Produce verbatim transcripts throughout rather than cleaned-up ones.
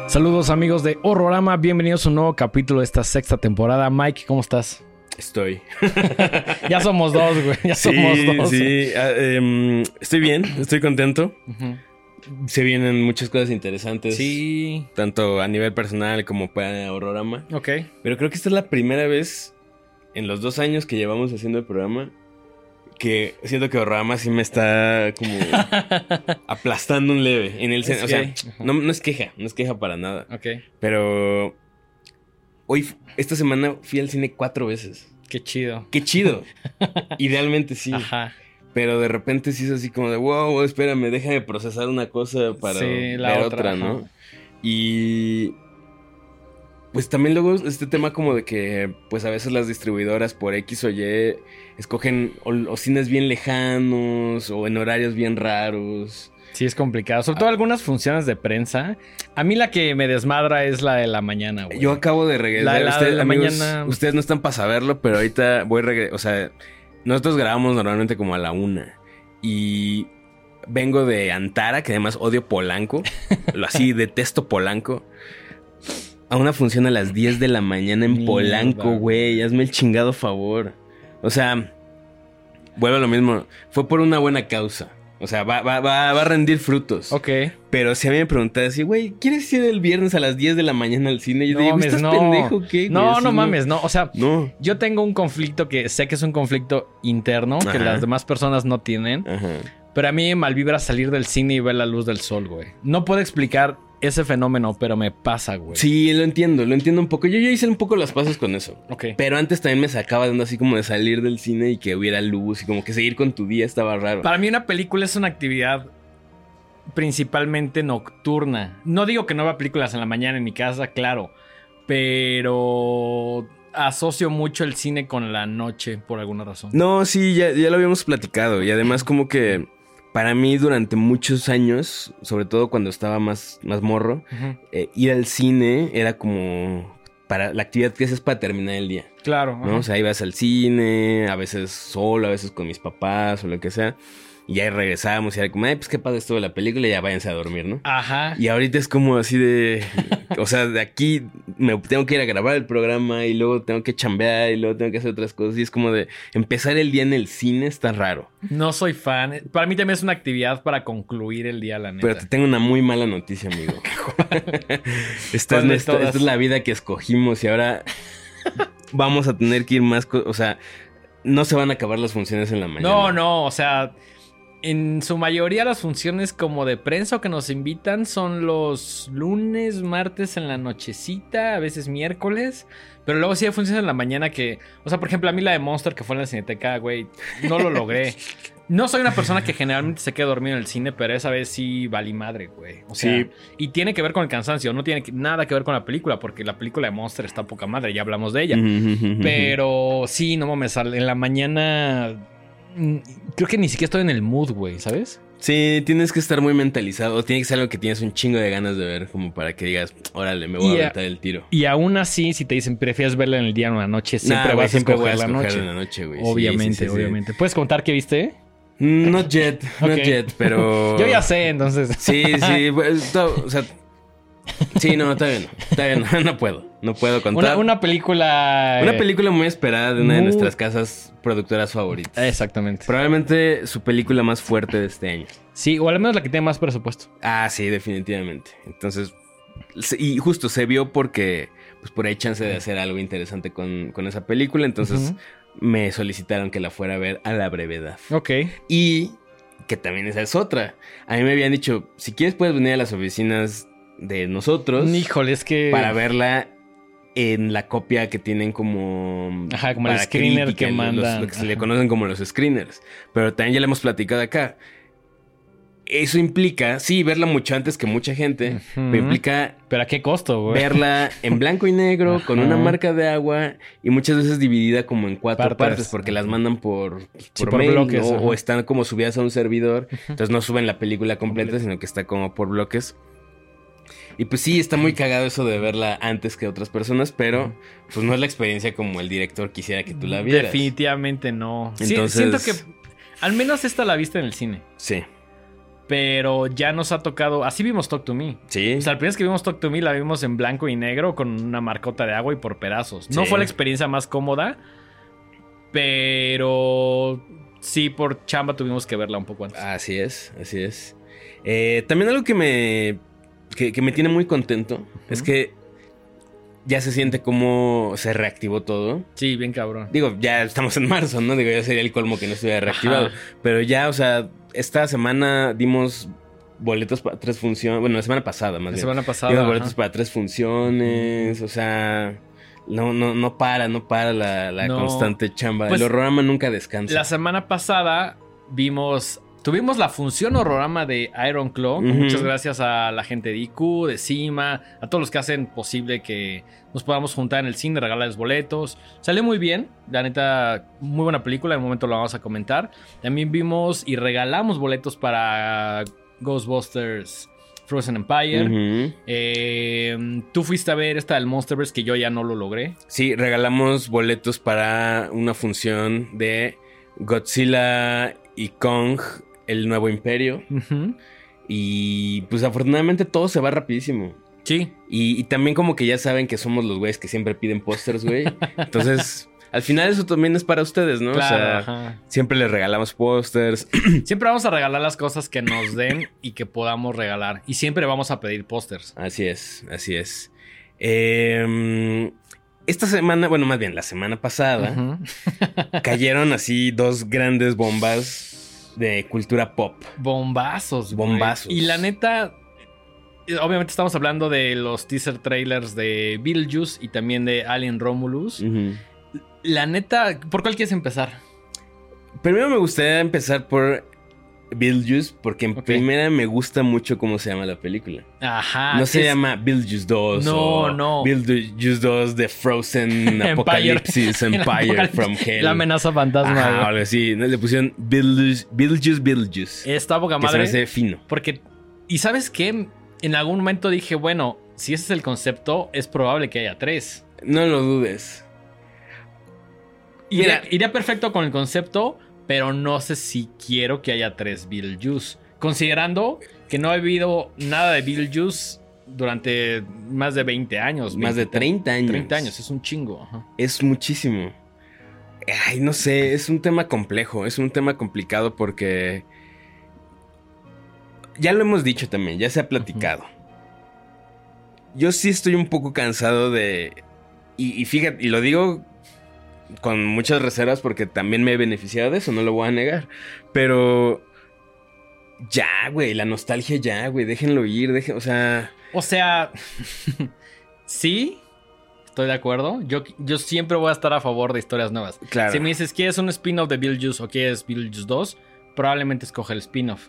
Saludos amigos de Horrorama, bienvenidos a un nuevo capítulo de esta sexta temporada. Mike, ¿cómo estás? Estoy. Ya somos dos, güey. Ya sí, somos dos. Sí, uh, um, estoy bien, estoy contento. Uh-huh. Se vienen muchas cosas interesantes. Sí. Tanto a nivel personal como para Horrorama. Ok. Pero creo que esta es la primera vez en los dos años que llevamos haciendo el programa que siento que Horrorama sí me está como aplastando un leve. En el sen- o sea, uh-huh. no, no es queja, no es queja para nada. Ok. Pero hoy, esta semana fui al cine cuatro veces. Qué chido. Qué chido. Idealmente sí. Ajá. Pero de repente sí es así como de, wow, espérame, déjame procesar una cosa para sí, la ver otra, otra, ¿no? Y pues también luego este tema como de que pues a veces las distribuidoras por X o Y escogen o, o cines bien lejanos o en horarios bien raros. Sí, es complicado. Sobre todo ah. algunas funciones de prensa. A mí la que me desmadra es la de la mañana, güey. Yo acabo de regresar. La, la Usted, de la amigos, mañana. Ustedes no están para saberlo, pero ahorita voy a regresar. O sea, nosotros grabamos normalmente como a la una. Y vengo de Antara, que además odio Polanco. Así, detesto Polanco. A una función a las diez de la mañana en Mierda, Polanco, güey. Hazme el chingado favor. O sea, vuelvo a lo mismo. Fue por una buena causa. O sea, va, va, va, va a rendir frutos. Ok. Pero si a mí me preguntas así, güey, ¿quieres ir el viernes a las diez de la mañana al cine? Y yo no, digo, mames, ¿estás no. pendejo qué? No, güey? no así, mames, no. O sea, no. Yo tengo un conflicto que sé que es un conflicto interno, Ajá. que las demás personas no tienen. Ajá. Pero a mí me malvibra salir del cine y ver la luz del sol, güey. No puedo explicar ese fenómeno, pero me pasa, güey. Sí, lo entiendo, lo entiendo un poco. Yo ya hice un poco las pasos con eso. Ok. Pero antes también me sacaba de onda así como de salir del cine y que hubiera luz y como que seguir con tu día estaba raro. Para mí una película es una actividad principalmente nocturna. No digo que no vea películas en la mañana en mi casa, claro. Pero asocio mucho el cine con la noche por alguna razón. No, sí, ya, ya lo habíamos platicado. Y además como que para mí durante muchos años, sobre todo cuando estaba más, más morro, uh-huh. eh, ir al cine era como para la actividad que haces para terminar el día. Claro. ¿No? O sea, ibas al cine, a veces solo, a veces con mis papás o lo que sea. Y ya regresábamos y era como, ay, pues qué padre estuvo de la película y ya váyanse a dormir, ¿no? Ajá. Y ahorita es como así de... o sea, de aquí me tengo que ir a grabar el programa y luego tengo que chambear y luego tengo que hacer otras cosas. Y es como de empezar el día en el cine está raro. No soy fan. Para mí también es una actividad para concluir el día, la neta. Pero te tengo una muy mala noticia, amigo. esta, es nuestra, esta es la vida que escogimos y ahora vamos a tener que ir más... Co- o sea, no se van a acabar las funciones en la mañana. No, no, o sea... En su mayoría las funciones como de prensa o que nos invitan son los lunes, martes en la nochecita, a veces miércoles. Pero luego sí hay funciones en la mañana que... O sea, por ejemplo, a mí la de Monster que fue en la Cineteca, güey, no lo logré. No soy una persona que generalmente se queda dormido en el cine, pero esa vez sí valí madre, güey. O sea, sí. Y tiene que ver con el cansancio, no tiene nada que ver con la película, porque la película de Monster está poca madre, ya hablamos de ella. Pero sí, no mames, en la mañana... Creo que ni siquiera estoy en el mood, güey, ¿sabes? Sí, tienes que estar muy mentalizado. Tiene que ser algo que tienes un chingo de ganas de ver, como para que digas, órale, me voy y a aventar el tiro. Y aún así, si te dicen, prefieres verla en el día o en la noche, siempre nah, vas wey, a escoger la noche. En la noche güey. Obviamente, sí, sí, sí, obviamente. Sí. ¿Puedes contar qué viste? Not yet, not okay. yet, pero... Yo ya sé, entonces. Sí, sí, pues, todo, o sea... Sí, no, todavía no, todavía no, no puedo, no puedo contar. Una, una película... Una película muy esperada de una muy... de nuestras casas productoras favoritas. Exactamente. Probablemente su película más fuerte de este año. Sí, o al menos la que tiene más presupuesto. Ah, sí, definitivamente. Entonces, y justo se vio porque, pues por ahí chance de hacer algo interesante con, con esa película, entonces uh-huh. me solicitaron que la fuera a ver a la brevedad. Ok. Y que también esa es otra. A mí me habían dicho, si quieres puedes venir a las oficinas de nosotros. Híjole, es que... Para verla en la copia que tienen como... Ajá, como el screener crítica, que mandan. Los, lo que se le conocen como los screeners. Pero también ya le hemos platicado acá. Eso implica, sí, verla mucho antes que mucha gente. Uh-huh. Pero implica... ¿Pero a qué costo, güey? Verla en blanco y negro, uh-huh. con una marca de agua. Y muchas veces dividida como en cuatro partes. partes porque uh-huh. las mandan por, por, sí, por mail, bloques. ¿no? Uh-huh. O están como subidas a un servidor. Uh-huh. Entonces no suben la película completa, Completo. Sino que está como por bloques. Y pues sí, está muy cagado eso de verla antes que otras personas, pero pues no es la experiencia como el director quisiera que tú la vieras. Definitivamente no. Entonces... Sí, siento que al menos esta la viste en el cine. Sí. Pero ya nos ha tocado... Así vimos Talk to Me. Sí. O sea, la primera vez que vimos Talk to Me la vimos en blanco y negro con una marcota de agua y por pedazos. No Sí. fue la experiencia más cómoda, pero sí, por chamba tuvimos que verla un poco antes. Así es, así es. Eh, también algo que me, que, que me tiene muy contento uh-huh. es que ya se siente como se reactivó todo. Sí, bien cabrón. Digo, ya estamos en marzo, ¿no? Digo, ya sería el colmo que no estuviera reactivado. Ajá. Pero ya, o sea, esta semana dimos boletos para tres funciones. Bueno, la semana pasada, más la bien. La semana pasada. Dimos boletos para tres funciones. Uh-huh. O sea, no, no, no para, no para la, la no. constante chamba. Pues, el Horrorama nunca descansa. La semana pasada vimos... Tuvimos la función Horrorama de Iron Claw. Uh-huh. Muchas gracias a la gente de I Q, de Cima, a todos los que hacen posible que nos podamos juntar en el cine, regalarles boletos. Salió muy bien. La neta, muy buena película. En un momento lo vamos a comentar. También vimos y regalamos boletos para Ghostbusters Frozen Empire. Uh-huh. Eh, tú fuiste a ver esta del Monsterverse que yo ya no lo logré. Sí, regalamos boletos para una función de Godzilla y Kong, el nuevo imperio. Uh-huh. Y pues afortunadamente todo se va rapidísimo. Sí. Y, y también como que ya saben que somos los güeyes que siempre piden pósters, güey. Entonces, al final eso también es para ustedes, ¿no? Claro, o sea, ajá. Siempre les regalamos pósters. Siempre vamos a regalar las cosas que nos den y que podamos regalar. Y siempre vamos a pedir pósters. Así es, así es. Eh... Esta semana, bueno, más bien la semana pasada, uh-huh. cayeron así dos grandes bombas de cultura pop. Bombazos, Bombazos. Güey. Y la neta, obviamente estamos hablando de los teaser trailers de Beetlejuice y también de Alien Romulus. Uh-huh. La neta, ¿por cuál quieres empezar? Primero me gustaría empezar por Beetlejuice, porque en okay. primera me gusta mucho cómo se llama la película. Ajá. No se es... llama Beetlejuice dos. No, o no. Beetlejuice dos de Frozen Apocalipsis Empire from Hell. La amenaza fantasma. Ajá, algo así. Le pusieron Beetlejuice, Beetlejuice, Beetlejuice. Está poca madre. Que se me hace fino. Porque, ¿y sabes qué? En algún momento dije, bueno, si ese es el concepto, es probable que haya tres. No lo dudes. Iría, iría perfecto con el concepto, pero no sé si quiero que haya tres Beetlejuice. Considerando que no ha habido nada de Beetlejuice durante más de veinte años. Más veinte, de treinta años. treinta años, es un chingo. Ajá. Es muchísimo. Ay, no sé, es un tema complejo, es un tema complicado porque... Ya lo hemos dicho también, ya se ha platicado. Uh-huh. Yo sí estoy un poco cansado de... Y, y fíjate, y lo digo... con muchas reservas porque también me he beneficiado de eso, no lo voy a negar. Pero ya, güey, la nostalgia ya, güey, déjenlo ir, dejen, o sea... O sea, sí, estoy de acuerdo. Yo, yo siempre voy a estar a favor de historias nuevas. Claro. Si me dices, ¿quieres un spin-off de Beetlejuice o quieres Beetlejuice dos? Probablemente escoja el spin-off.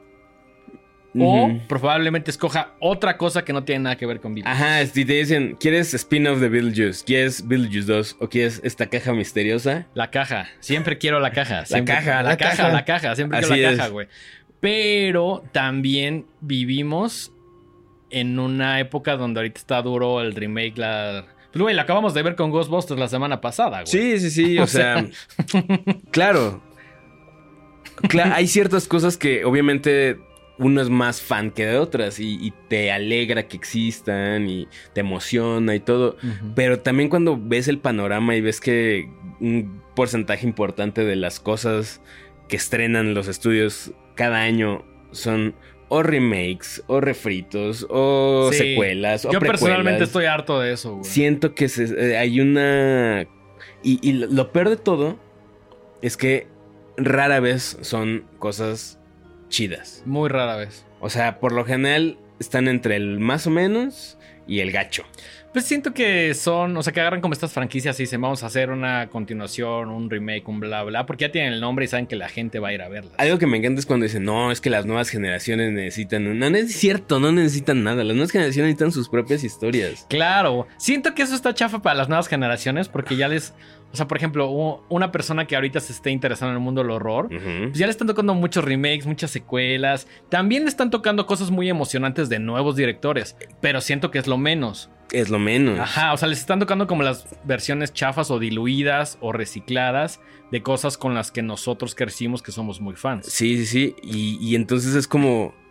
O uh-huh. probablemente escoja otra cosa que no tiene nada que ver con Beetlejuice. Ajá, si te dicen, ¿quieres spin-off de Beetlejuice? ¿Quieres Beetlejuice dos? ¿O quieres esta caja misteriosa? La caja. Siempre quiero la caja. Siempre, la caja, la, la caja, caja, la caja. Siempre Así quiero la es. caja, güey. Pero también vivimos en una época donde ahorita está duro el remake, la... Pues, güey, lo acabamos de ver con Ghostbusters la semana pasada, güey. Sí, sí, sí, o, o sea... claro. Cla- hay ciertas cosas que obviamente... uno es más fan que de otras y, y te alegra que existan y te emociona y todo. Uh-huh. Pero también cuando ves el panorama y ves que un porcentaje importante de las cosas que estrenan los estudios cada año son o remakes, o refritos, o sí. secuelas, o Yo precuelas. Personalmente estoy harto de eso, güey. Siento que se, eh, hay una... Y, y lo peor de todo es que rara vez son cosas... chidas. Muy rara vez. O sea, por lo general están entre el más o menos y el gacho. Pues siento que son, o sea, que agarran como estas franquicias y dicen, vamos a hacer una continuación, un remake, un bla, bla, porque ya tienen el nombre y saben que la gente va a ir a verlas. Algo que me encanta es cuando dicen, no, es que las nuevas generaciones necesitan... No, no es cierto, no necesitan nada. Las nuevas generaciones necesitan sus propias historias. Claro. Siento que eso está chafa para las nuevas generaciones porque ya les... O sea, por ejemplo, una persona que ahorita se esté interesando en el mundo del horror, uh-huh. pues ya le están tocando muchos remakes, muchas secuelas. También le están tocando cosas muy emocionantes de nuevos directores, pero siento que es lo menos. Es lo menos. Ajá, o sea, les están tocando como las versiones chafas o diluidas o recicladas de cosas con las que nosotros crecimos que somos muy fans. Sí, sí, sí. Y, y entonces es como...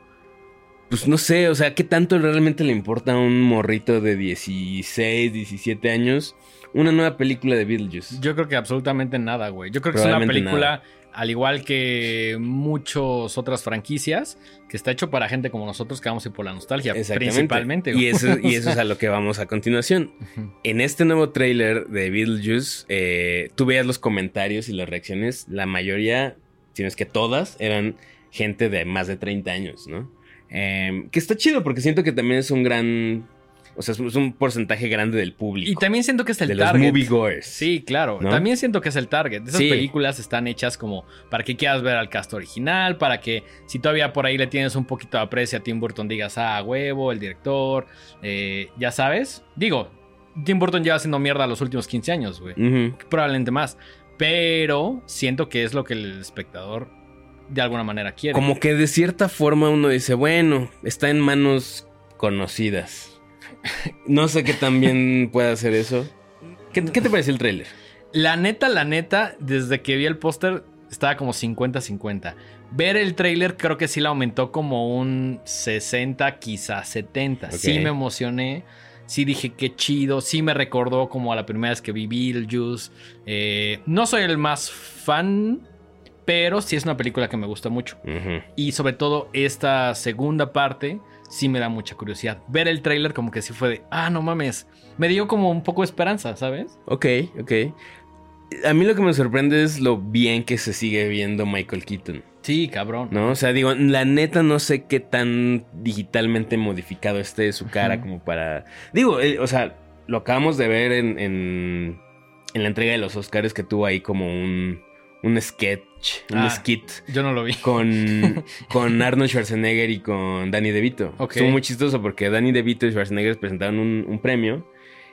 pues no sé, o sea, ¿qué tanto realmente le importa a un morrito de dieciséis, diecisiete años una nueva película de Beetlejuice? Yo creo que absolutamente nada, güey. Yo creo que es una película, nada. Al igual que muchas otras franquicias, que está hecho para gente como nosotros que vamos a ir por la nostalgia, principalmente. Y eso, y eso es a lo que vamos a continuación. Uh-huh. En este nuevo tráiler de Beetlejuice, eh, tú veías los comentarios y las reacciones. La mayoría, si no es que todas, eran gente de más de treinta años, ¿no? Eh, que está chido porque siento que también es un gran... O sea, es un porcentaje grande del público. Y también siento que es el de target. De los moviegoers. Sí, claro. ¿No? También siento que es el target. Esas sí. películas están hechas como para que quieras ver al cast original, para que si todavía por ahí le tienes un poquito de aprecio a Tim Burton, digas, ah, huevo, el director, eh, ya sabes. Digo, Tim Burton lleva haciendo mierda los últimos quince años, güey. Uh-huh. Probablemente más. Pero siento que es lo que el espectador de alguna manera quiere. Como que de cierta forma uno dice, bueno, está en manos conocidas. No sé qué tan bien puede hacer eso. ¿Qué, qué te pareció el tráiler? La neta, la neta, desde que vi el póster estaba como cincuenta cincuenta. Ver el tráiler creo que sí le aumentó como un sesenta, quizás setenta. Okay. Sí me emocioné. Sí dije qué chido. Sí me recordó como a la primera vez que vi Beetlejuice. Eh, no soy el más fan, pero sí es una película que me gusta mucho. Uh-huh. Y sobre todo esta segunda parte sí me da mucha curiosidad. Ver el tráiler como que sí fue de, ah, no mames. Me dio como un poco de esperanza, ¿sabes? Ok, ok. A mí lo que me sorprende es lo bien que se sigue viendo Michael Keaton. Sí, cabrón. ¿No? O sea, digo, la neta no sé qué tan digitalmente modificado esté su cara uh-huh. como para... Digo, eh, o sea, lo acabamos de ver en, en, en la entrega de los Oscars que tuvo ahí como un... Un sketch, un ah, skit. Yo no lo vi. Con, con Arnold Schwarzenegger y con Danny DeVito. Okay. Estuvo muy chistoso porque Danny DeVito y Schwarzenegger presentaron un, un premio.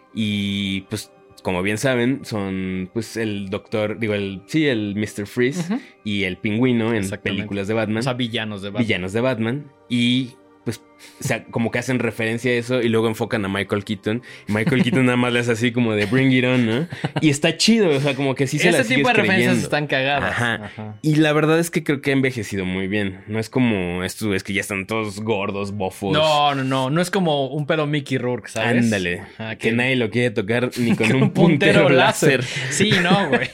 Y pues, como bien saben, son pues el doctor, digo, el sí, el mister Freeze uh-huh. y el pingüino en películas de Batman. O sea, villanos de Batman. Villanos de Batman. Y pues, o sea, como que hacen referencia a eso y luego enfocan a Michael Keaton. Y Michael Keaton nada más le hace así como de bring it on, ¿no? Y está chido, o sea, como que sí se la sigues creyendo. Ese tipo de referencias están cagadas. Ajá. Ajá. Y la verdad es que creo que ha envejecido muy bien. No es como estos güeyes que ya están todos gordos, bofos. No, no, no. No es como un pedo Mickey Rourke, ¿sabes? Ándale. Ajá, que... que nadie lo quiere tocar ni con un puntero, puntero láser. Sí, no, güey.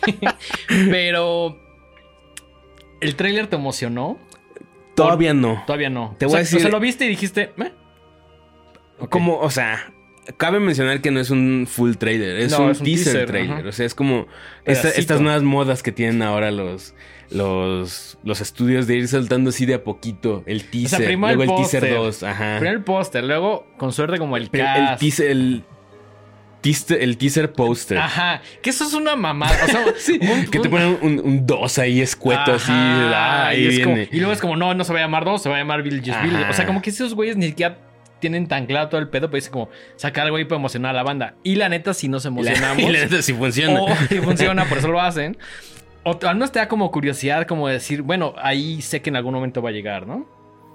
Pero... ¿el tráiler te emocionó? Todavía no. Todavía no. Te o voy sea, a decir... O sea, lo viste y dijiste... ¿eh? Okay. Como, o sea... Cabe mencionar que no es un full trailer. Es, no, un, es un teaser, teaser trailer. Ajá. O sea, es como... Esta, estas nuevas modas que tienen ahora los... Los, los estudios de ir soltando así de a poquito el teaser. O sea, luego el, el teaser dos. Ajá. Primero el póster. Luego, con suerte, como el cast. El teaser... El, teaser, el teaser póster. Ajá. Que eso es una mamada. O sea, sí, un, que te ponen un dos ahí escueto. Ajá, así. Ah, ahí y, viene. Como, y luego es como, no, no se va a llamar dos, se va a llamar Beetlejuice Beetlejuice. O sea, como que esos güeyes ni siquiera tienen tan claro todo el pedo, pero es como sacar algo ahí para emocionar a la banda. Y la neta, si nos emocionamos. Y la, y la neta, si funciona. O si funciona, por eso lo hacen. O al menos te da como curiosidad, como decir, bueno, ahí sé que en algún momento va a llegar, ¿no?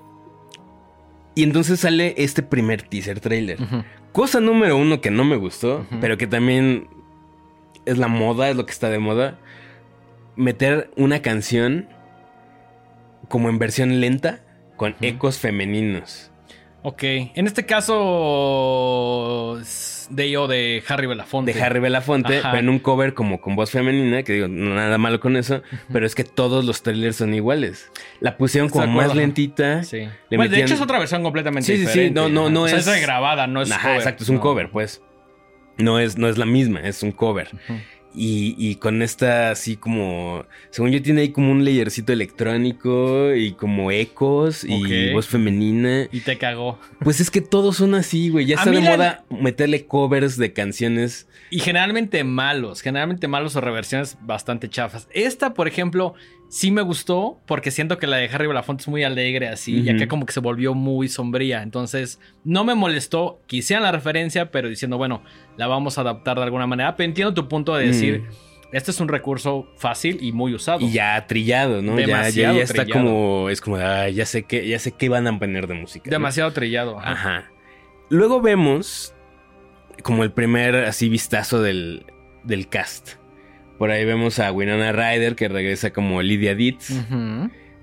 Y entonces sale este primer teaser trailer. Uh-huh. Cosa número uno que no me gustó, uh-huh. pero que también es la moda, es lo que está de moda. Meter una canción como en versión lenta con uh-huh. ecos femeninos. Ok, en este caso de yo de Harry Belafonte. De Harry Belafonte, ajá. Pero en un cover como con voz femenina, que digo, no nada malo con eso, uh-huh. pero es que todos los trailers son iguales. La pusieron como más lentita. Sí. Le bueno, metían... de hecho es otra versión completamente sí, diferente. Sí, sí, no, no, no o sea, es... es regrabada, no es ajá, cover. Exacto, es un no. cover, pues. No es, no es la misma, es un cover. Uh-huh. Y, y con esta así como... Según yo tiene ahí como un layercito electrónico y como ecos y okay. voz femenina. Y te cagó. Pues es que todos son así, güey. Ya está de la... moda meterle covers de canciones. Y generalmente malos. Generalmente malos o reversiones bastante chafas. Esta, por ejemplo, sí me gustó porque siento que la de Harry Belafonte es muy alegre así. Uh-huh. Y acá como que se volvió muy sombría. Entonces no me molestó que hicieran la referencia, pero diciendo, bueno, la vamos a adaptar de alguna manera. Pero entiendo tu punto de decir... Mm. Este es un recurso fácil y muy usado. Y ya trillado, ¿no? Demasiado ya, ya, ya está trillado. como... Es como, ay, ya sé qué, ya sé qué van a poner de música. Demasiado ¿no? trillado. Ajá. Ajá. Luego vemos como el primer así vistazo del, del cast. Por ahí vemos a Winona Ryder, que regresa como Lydia Deetz. Uh-huh.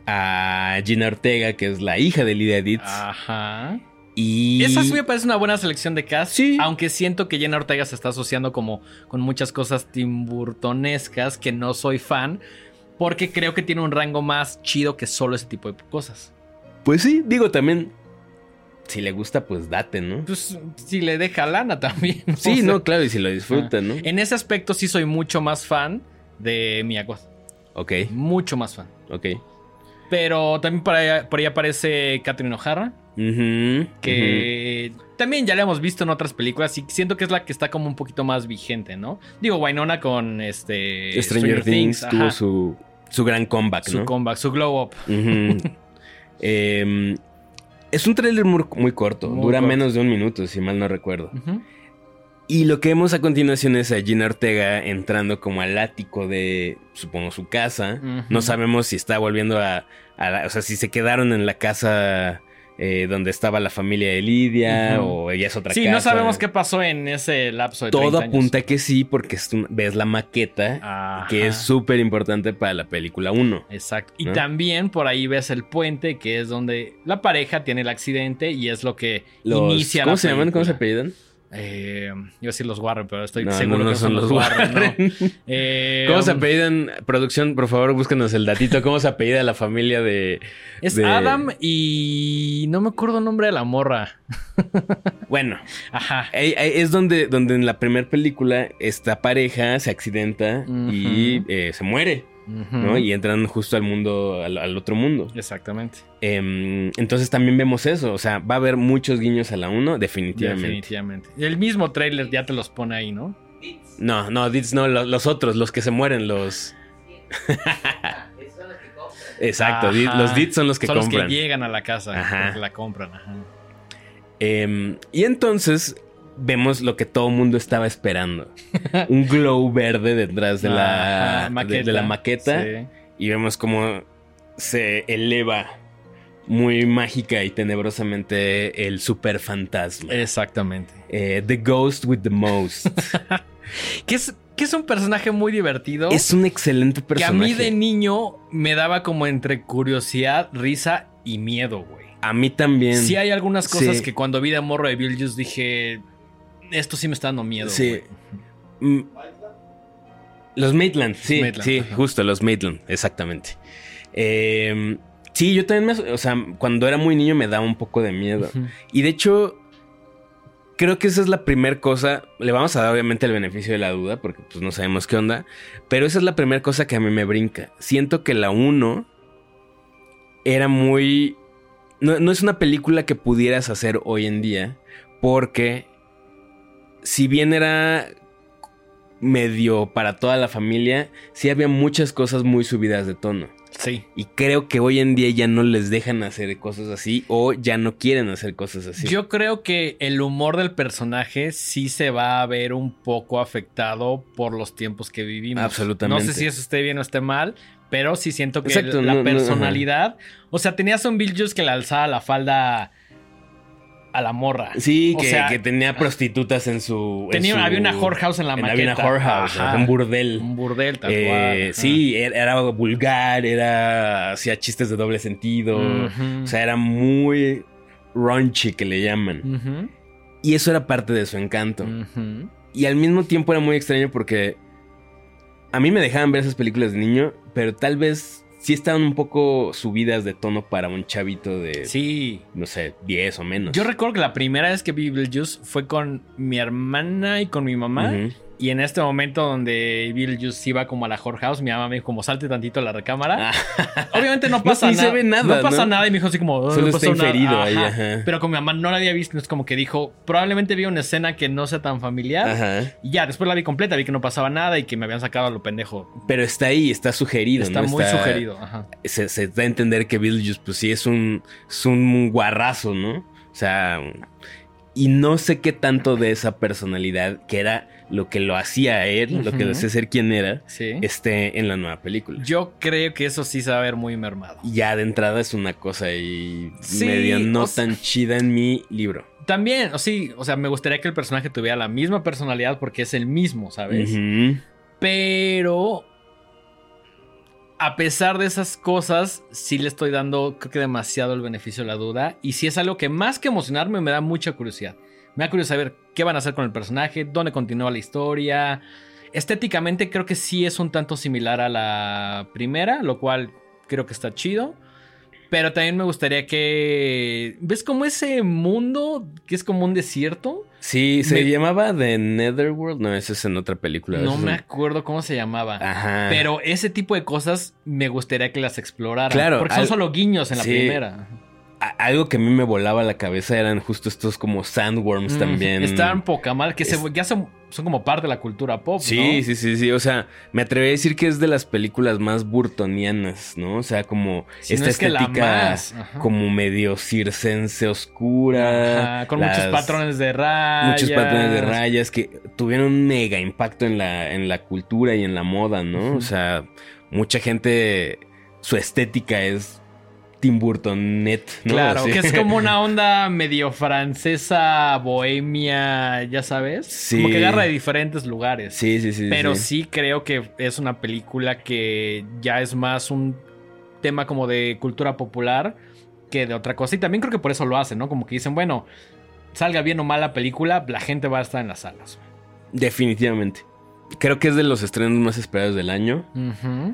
a Gina Ortega, que es la hija de Lydia Deetz. Ajá. Y... Esa sí me parece una buena selección de cast. Sí. Aunque siento que Jenna Ortega se está asociando como con muchas cosas timburtonescas que no soy fan. Porque creo que tiene un rango más chido que solo ese tipo de cosas. Pues sí, digo también. Si le gusta, pues date, ¿no? Pues si le deja lana también. Sí, o sea, no, claro, y si lo disfruta, ¿no? En ese aspecto sí soy mucho más fan de Mia Goth. Ok, Mucho más fan. ok. Pero también por ahí, por ahí aparece Catherine O'Hara. Uh-huh, Que uh-huh. también ya la hemos visto en otras películas y siento que es la que está como un poquito más vigente, ¿no? Digo, Winona con este Stranger, Stranger Things, Things tuvo su, su gran comeback, su ¿no? Su comeback, su glow up. Uh-huh. eh, es un tráiler muy, muy corto, muy dura corto. menos de un minuto, si mal no recuerdo. Uh-huh. Y lo que vemos a continuación es a Gina Ortega entrando como al ático de, supongo, su casa. Uh-huh. No sabemos si está volviendo a, a la, o sea, si se quedaron en la casa eh, donde estaba la familia de Lydia, uh-huh. o ella es otra sí, casa. Sí, no sabemos qué pasó en ese lapso de Todo treinta años. apunta que sí, porque es un, ves la maqueta, ajá. que es súper importante para la película uno. Exacto. Y ¿no? también por ahí ves el puente, que es donde la pareja tiene el accidente y es lo que Los, inicia ¿Cómo la se película. llaman? ¿Cómo se apellidan? Eh, iba a decir los Warren, pero estoy no, seguro no, no que son, son los Warren. Warren no. eh, ¿Cómo se apellidan? Producción, por favor, búsquenos el datito. ¿Cómo se apellida la familia de...? Es de... Adam y... no me acuerdo el nombre de la morra. Bueno. Ajá. Es donde, donde en la primera película esta pareja se accidenta uh-huh. y eh, se muere. Uh-huh. ¿no? Y entran justo al mundo, al, al otro mundo. Exactamente. Eh, entonces también vemos eso. O sea, va a haber muchos guiños a la uno, definitivamente. Definitivamente. El mismo tráiler ya te los pone ahí, ¿no? No, no, Deetz no, los, los otros, los que se mueren, los... Exacto, ajá. Los Deetz son los que son compran. Son los que llegan a la casa, ajá. la compran. Ajá. Eh, y entonces... vemos lo que todo mundo estaba esperando. Un glow verde detrás de la, Ajá, maqueta. De, de la maqueta. Sí. Y vemos cómo se eleva muy mágica y tenebrosamente el super fantasma. Exactamente. Eh, the Ghost with the Most. que, es, que es un personaje muy divertido. Es un excelente personaje. Que a mí de niño me daba como entre curiosidad, risa y miedo, güey. A mí también. Sí hay algunas cosas sí. que cuando vi de morro de Beetlejuice dije... esto sí me está dando miedo. Sí. Mm. Los Maitland, sí, Maitland, sí, ajá. justo, los Maitland, exactamente. Eh, sí, yo también me... O sea, cuando era muy niño me daba un poco de miedo. Uh-huh. Y de hecho, creo que esa es la primera cosa... Le vamos a dar obviamente el beneficio de la duda, porque pues no sabemos qué onda. Pero esa es la primera cosa que a mí me brinca. Siento que la uno era muy... No, no es una película que pudieras hacer hoy en día, porque... si bien era medio para toda la familia, sí había muchas cosas muy subidas de tono. Sí. Y creo que hoy en día ya no les dejan hacer cosas así o ya no quieren hacer cosas así. Yo creo que el humor del personaje sí se va a ver un poco afectado por los tiempos que vivimos. Absolutamente. No sé si eso esté bien o esté mal, pero sí siento que Exacto, la no, personalidad... No, o sea, tenías un Beetlejuice que le alzaba la falda... a la morra. Sí, o que, sea, que tenía prostitutas en su... Tenía, en su, había una whorehouse en la en, maqueta. Había una whorehouse, un burdel. Un burdel, tal eh, cual. Sí, era, era vulgar, era hacía chistes de doble sentido. Uh-huh. O sea, era muy raunchy, que le llaman. Uh-huh. Y eso era parte de su encanto. Uh-huh. Y al mismo tiempo era muy extraño porque a mí me dejaban ver esas películas de niño, pero tal vez... sí estaban un poco subidas de tono para un chavito de... sí. No sé, diez o menos. Yo recuerdo que la primera vez que vi Beetlejuice fue con mi hermana y con mi mamá. Uh-huh. Y en este momento donde Beetlejuice iba como a la whorehouse, mi mamá me dijo como salte tantito a la recámara. Ah. Obviamente no pasa no, nada. Se ve nada. No pasa ¿no? nada y me dijo así como... Oh, solo no está inferido nada. ahí. Ajá. Ajá. Pero con mi mamá no la había visto. Es como que dijo, probablemente vi una escena que no sea tan familiar. Ajá. Y ya, después la vi completa, vi que no pasaba nada y que me habían sacado a lo pendejo. Pero está ahí, está sugerido. Está ¿no? muy está, sugerido. Ajá. Se, se da a entender que Beetlejuice pues sí es un, es un guarrazo, ¿no? O sea... Y no sé qué tanto de esa personalidad, que era lo que lo hacía a él, uh-huh. lo que lo hacía ser quien era, sí. esté en la nueva película. Yo creo que eso sí se va a ver muy mermado. Ya de entrada es una cosa ahí sí, medio no o tan sea, chida en mi libro. También, o sí, o sea, me gustaría que el personaje tuviera la misma personalidad porque es el mismo, ¿sabes? Uh-huh. Pero a pesar de esas cosas, sí le estoy dando, creo que demasiado el beneficio de la duda. Y sí es algo que más que emocionarme, me da mucha curiosidad. Me da curiosidad saber qué van a hacer con el personaje, dónde continúa la historia. Estéticamente creo que sí es un tanto similar a la primera, lo cual creo que está chido. Pero también me gustaría que... ¿Ves como ese mundo que es como un desierto? Sí, se me... llamaba The Netherworld. No, eso es en otra película. No me es... acuerdo cómo se llamaba. Ajá. Pero ese tipo de cosas me gustaría que las exploraran. Claro. Porque son al... solo guiños en la sí. primera. Algo que a mí me volaba la cabeza eran justo estos como sandworms mm, también. Estaban poca mal, que es... se, ya son, son como parte de la cultura pop, sí, ¿no? Sí, sí, sí. O sea, me atrevería a decir que es de las películas más burtonianas, ¿no? O sea, como si esta no es estética como medio circense oscura. Ajá, con las... muchos patrones de rayas. Muchos patrones de rayas que tuvieron un mega impacto en la, en la cultura y en la moda, ¿no? Uh-huh. O sea, mucha gente, su estética es... Tim Burton-net, ¿no? Claro, sí. Que es como una onda medio francesa, bohemia, ya sabes. Sí. Como que agarra de diferentes lugares. Sí, sí, sí. Pero sí. sí creo que es una película que ya es más un tema como de cultura popular que de otra cosa. Y también creo que por eso lo hacen, ¿no? Como que dicen, bueno, salga bien o mal la película, la gente va a estar en las salas. Definitivamente. Creo que es de los estrenos más esperados del año. Uh-huh.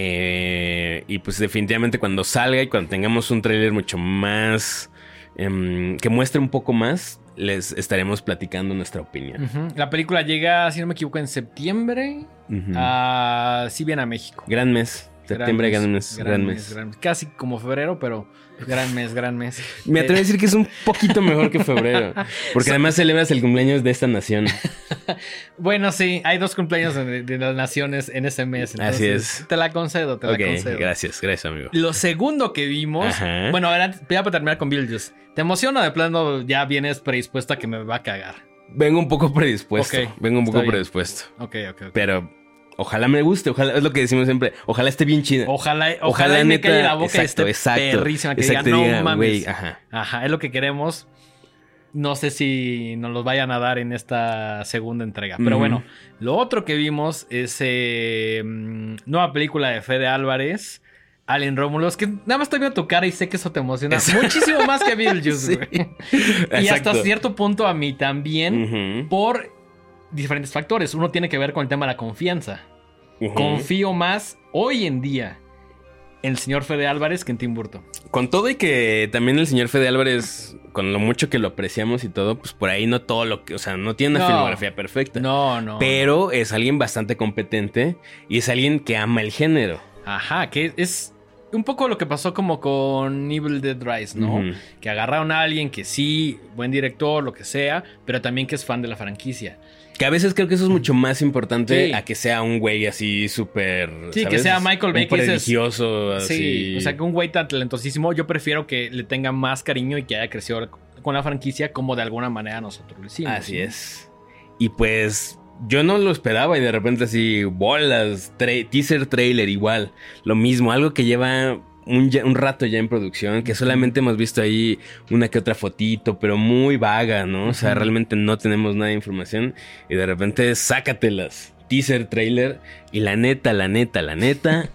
Eh, y pues definitivamente cuando salga y cuando tengamos un tráiler mucho más eh, que muestre un poco más, les estaremos platicando nuestra opinión. Uh-huh. La película llega, si no me equivoco, en septiembre. Uh-huh. uh, sí viene a México. Gran mes. Septiembre, gran mes, gran, gran, mes, mes. gran mes. Casi como febrero, pero gran mes, gran mes. Me atrevo a decir que es un poquito mejor que febrero. Porque además celebras el cumpleaños de esta nación. Bueno, sí, hay dos cumpleaños de, de las naciones en ese mes. Así es. Te la concedo, te okay, la concedo. Gracias, gracias, amigo. Lo segundo que vimos... Ajá. Bueno, ahora ya para terminar con Beetlejuice. ¿Te emociona de plano ya vienes predispuesta a que me va a cagar? Vengo un poco predispuesto. Okay, Vengo un poco predispuesto. Ok, ok, ok. Pero... Ojalá me guste, ojalá, es lo que decimos siempre. Ojalá esté bien chida. Ojalá, ojalá, ojalá me calle la boca exacto, y esté exacto, perrísima. Que exacto, diga, no diga, mames. Wey, ajá. Ajá, es lo que queremos. No sé si nos los vayan a dar en esta segunda entrega. Pero uh-huh. bueno, lo otro que vimos es eh, nueva película de Fede Álvarez, Alien Romulus, que nada más estoy viendo tu cara y sé que eso te emociona eso. muchísimo más que Beetlejuice, güey. Sí. Y hasta cierto punto a mí también, uh-huh. por diferentes factores. Uno tiene que ver con el tema de la confianza. Uh-huh. Confío más hoy en día en el señor Fede Álvarez que en Tim Burton. Con todo y que también el señor Fede Álvarez, con lo mucho que lo apreciamos y todo, pues por ahí no todo lo que... O sea, no tiene una no, filmografía perfecta. No, no. Pero es alguien bastante competente y es alguien que ama el género. Ajá, que es... un poco lo que pasó como con Evil Dead Rise, ¿no? Uh-huh. Que agarraron a alguien que sí, buen director, lo que sea, pero también que es fan de la franquicia. Que a veces creo que eso es mucho más importante sí. a que sea un güey así súper... Sí, ¿sabes? Que sea Michael Bay. Un religioso, así. Sí, o sea, que un güey tan talentosísimo, yo prefiero que le tenga más cariño y que haya crecido con la franquicia como de alguna manera nosotros lo hicimos. Así ¿no? es. Y pues... yo no lo esperaba y de repente así, bolas, tra- teaser trailer igual, lo mismo, algo que lleva un, un rato ya en producción, que solamente hemos visto ahí una que otra fotito, pero muy vaga, ¿no? O sea, uh-huh. realmente no tenemos nada de información y de repente sácatelas, teaser trailer y la neta, la neta, la neta...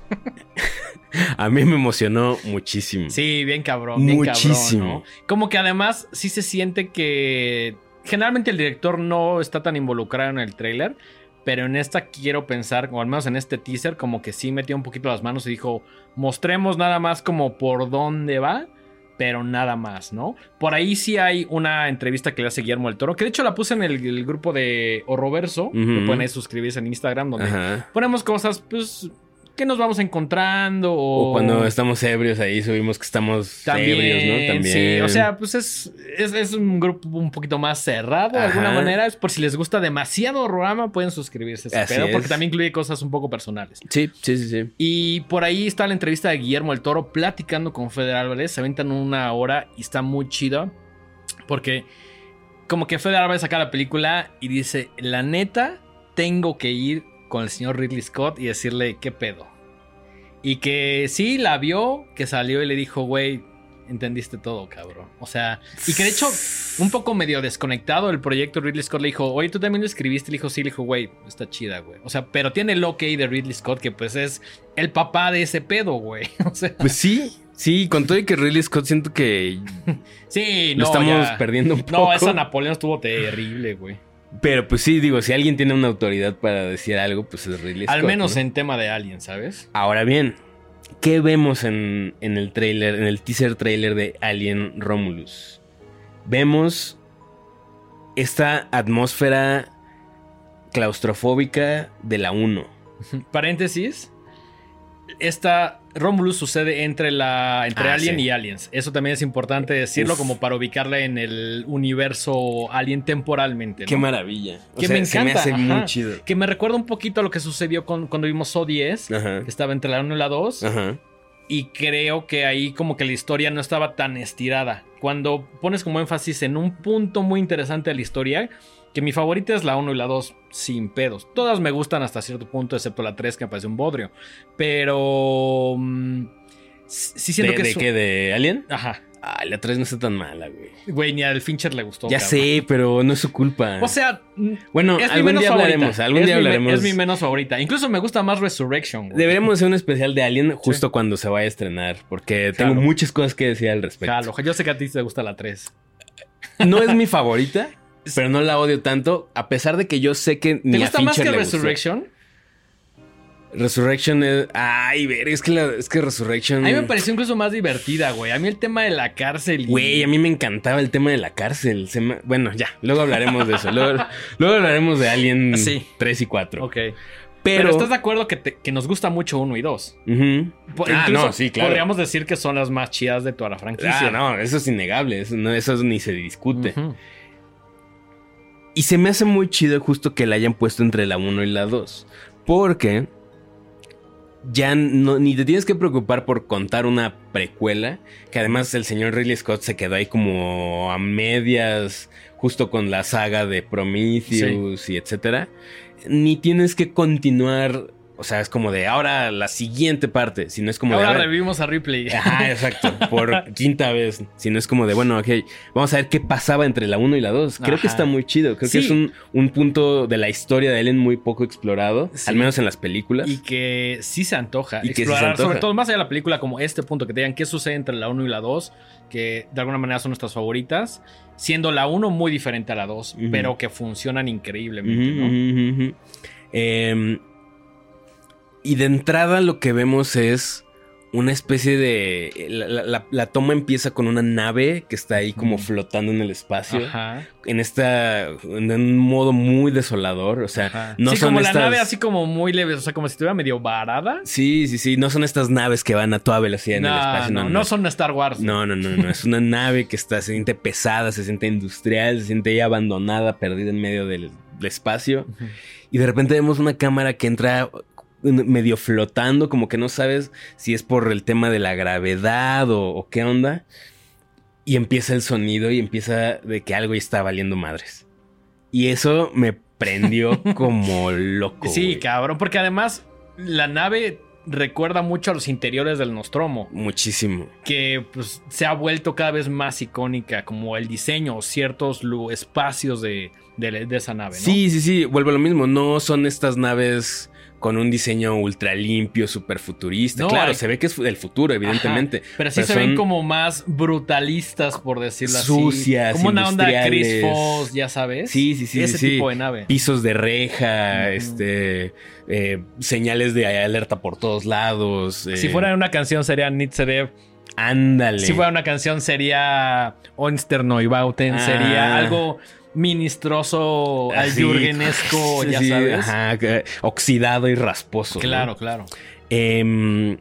A mí me emocionó muchísimo. Sí, bien cabrón, bien muchísimo. Cabrón, ¿no? Como que además sí se siente que... generalmente el director no está tan involucrado en el tráiler, pero en esta quiero pensar, o al menos en este teaser, como que sí metió un poquito las manos y dijo, mostremos nada más como por dónde va, pero nada más, ¿no? Por ahí sí hay una entrevista que le hace Guillermo del Toro, que de hecho la puse en el, el grupo de Horroverso, uh-huh. que pueden ahí suscribirse en Instagram, donde uh-huh. ponemos cosas, pues... que nos vamos encontrando o... o cuando estamos ebrios ahí subimos que estamos también, ebrios, ¿no? También. Sí, o sea, pues es, es, es un grupo un poquito más cerrado de Ajá. alguna manera. Es por si les gusta demasiado Horrorama, pueden suscribirse a ese pedo, porque también incluye cosas un poco personales. Sí, sí, sí, sí. Y por ahí está la entrevista de Guillermo del Toro platicando con Fede Álvarez. Se aventan una hora y está muy chida porque como que Fede Álvarez saca la película y dice, la neta, tengo que ir con el señor Ridley Scott y decirle qué pedo. Y que sí, la vio, que salió y le dijo, güey, entendiste todo, cabrón. O sea, y que de hecho un poco medio desconectado del proyecto. Ridley Scott le dijo, oye, ¿tú también lo escribiste? Le dijo, sí, le dijo, güey, está chida, güey. O sea, pero tiene el ok de Ridley Scott, que pues es el papá de ese pedo, güey. O sea, pues sí, sí, con todo y que Ridley Scott siento que sí, lo no, estamos ya. perdiendo un poco. No, esa Napoleón estuvo terrible, güey. Pero pues sí, digo, si alguien tiene una autoridad para decir algo, pues es Ridley Scott. Al menos ¿no? en tema de Alien, ¿sabes? Ahora bien, ¿qué vemos en, en el trailer, en el teaser trailer de Alien Romulus? Vemos esta atmósfera claustrofóbica de la uno. Paréntesis. Esta Romulus sucede entre la entre Ah, Alien sí. y Aliens. Eso también es importante decirlo. Uf. Como para ubicarla en el universo Alien temporalmente, ¿no? Qué maravilla. O Que sea, me encanta. se me hace ajá. muy chido. Que me recuerda un poquito a lo que sucedió con, cuando vimos O diez. Ajá. Que estaba entre la uno y la dos. Ajá. Y creo que ahí como que la historia no estaba tan estirada. Cuando pones como énfasis en un punto muy interesante de la historia, que mi favorita es la uno y la dos sin pedos. Todas me gustan hasta cierto punto, excepto la tres que me parece un bodrio. Pero mm, sí siento ¿De, que de es... qué? ¿De Alien? Ajá. Ah, la tres no está tan mala, güey. Güey, ni al Fincher le gustó. Ya cabrón. sé, pero no es su culpa. O sea, bueno, es mi algún menos día favorita. hablaremos. Algún es día mi me- hablaremos. Es mi menos favorita. Incluso me gusta más Resurrection, güey. Deberíamos hacer un especial de Alien justo Sí. cuando se vaya a estrenar, porque tengo Jalo. muchas cosas que decir al respecto. Jalo. Yo sé que a ti te gusta la tres. No es mi favorita, pero no la odio tanto, a pesar de que yo sé que ¿Te ni a gusta más Fincher que le gustó. Resurrection? Resurrection es... Ay, ver, es que, la, es que Resurrection... A mí me pareció incluso más divertida, güey. A mí el tema de la cárcel y... Güey, a mí me encantaba el tema de la cárcel. Se me- Bueno, ya, luego hablaremos de eso. Luego, luego hablaremos de Alien Sí. tres y cuatro. Ok. Pero... Pero, ¿estás de acuerdo que, te- que nos gusta mucho uno y dos? Ujú. Po- Ah, incluso no, sí, claro. podríamos decir que son las más chidas de toda la franquicia. Ah, no, eso es innegable. Eso, no, eso ni se discute. Ujú. Y se me hace muy chido justo que la hayan puesto entre la uno y la dos. Porque ya no, ni te tienes que preocupar por contar una precuela. Que además el señor Ridley Scott se quedó ahí como a medias, justo con la saga de Prometheus y etcétera. Ni tienes que continuar. O sea, es como de ahora la siguiente parte. Si no es como Ahora de. ahora- revivimos a Ripley. Ajá, exacto. Por quinta vez. Si no es como de, bueno, ok, vamos a ver qué pasaba entre la uno y la dos. Creo Ajá. que está muy chido. Creo Sí. que es un, un punto de la historia de Ellen muy poco explorado. Sí. Al menos en las películas. Y que sí se antoja Y que sí se explorar, antoja. sobre todo más allá de la película, como este punto, que te digan qué sucede entre la uno y la dos, que de alguna manera son nuestras favoritas, siendo la uno muy diferente a la dos, Ujú. pero que funcionan increíblemente, Ujú, ¿no? ujú, ujú. Eh, y de entrada lo que vemos es una especie de... La, la- la- la toma empieza con una nave que está ahí como Ujú. flotando en el espacio. Ajá. En esta... En un modo muy desolador. O sea, Ajá. no sí, son como estas... la nave así como muy leve, o sea, como si estuviera medio varada. Sí, sí, sí. No son estas naves que van a toda velocidad en el No, espacio. no, no son Star Wars. No, no, no, no. Es una nave que está, se siente pesada, se siente industrial, se siente ahí abandonada, perdida en medio del, del espacio. Ujú. Y de repente vemos una cámara que entra medio flotando, como que no sabes si es por el tema de la gravedad o, o qué onda. Y empieza el sonido y empieza de que algo ya está valiendo madres. Y eso me prendió como loco. Sí, güey. cabrón, porque además la nave recuerda mucho a los interiores del Nostromo, Muchísimo. que pues, se ha vuelto cada vez más icónica, como el diseño o ciertos lu- espacios de, de- de esa nave, ¿no? Sí, sí, sí. Vuelvo a lo mismo. No son estas naves con un diseño ultra limpio, súper futurista. No, claro, hay- se ve que es del futuro, evidentemente. Ajá, pero sí se son ven como más brutalistas, por decirlo así. sucias, Como una onda Chris industriales. Foss, ya sabes. Sí, sí, sí. Ese sí, tipo sí. de nave. Pisos de reja, Ujú. este, eh, señales de alerta por todos lados. eh, Si fuera una canción sería Nitzerev. Ándale. Si fuera una canción sería Onster Neubauten. Ah. Sería algo ministroso, al Así. Jürgenesco, Sí, ya sí, sabes. ajá, que- oxidado y rasposo. ¿no? Claro, claro. Em,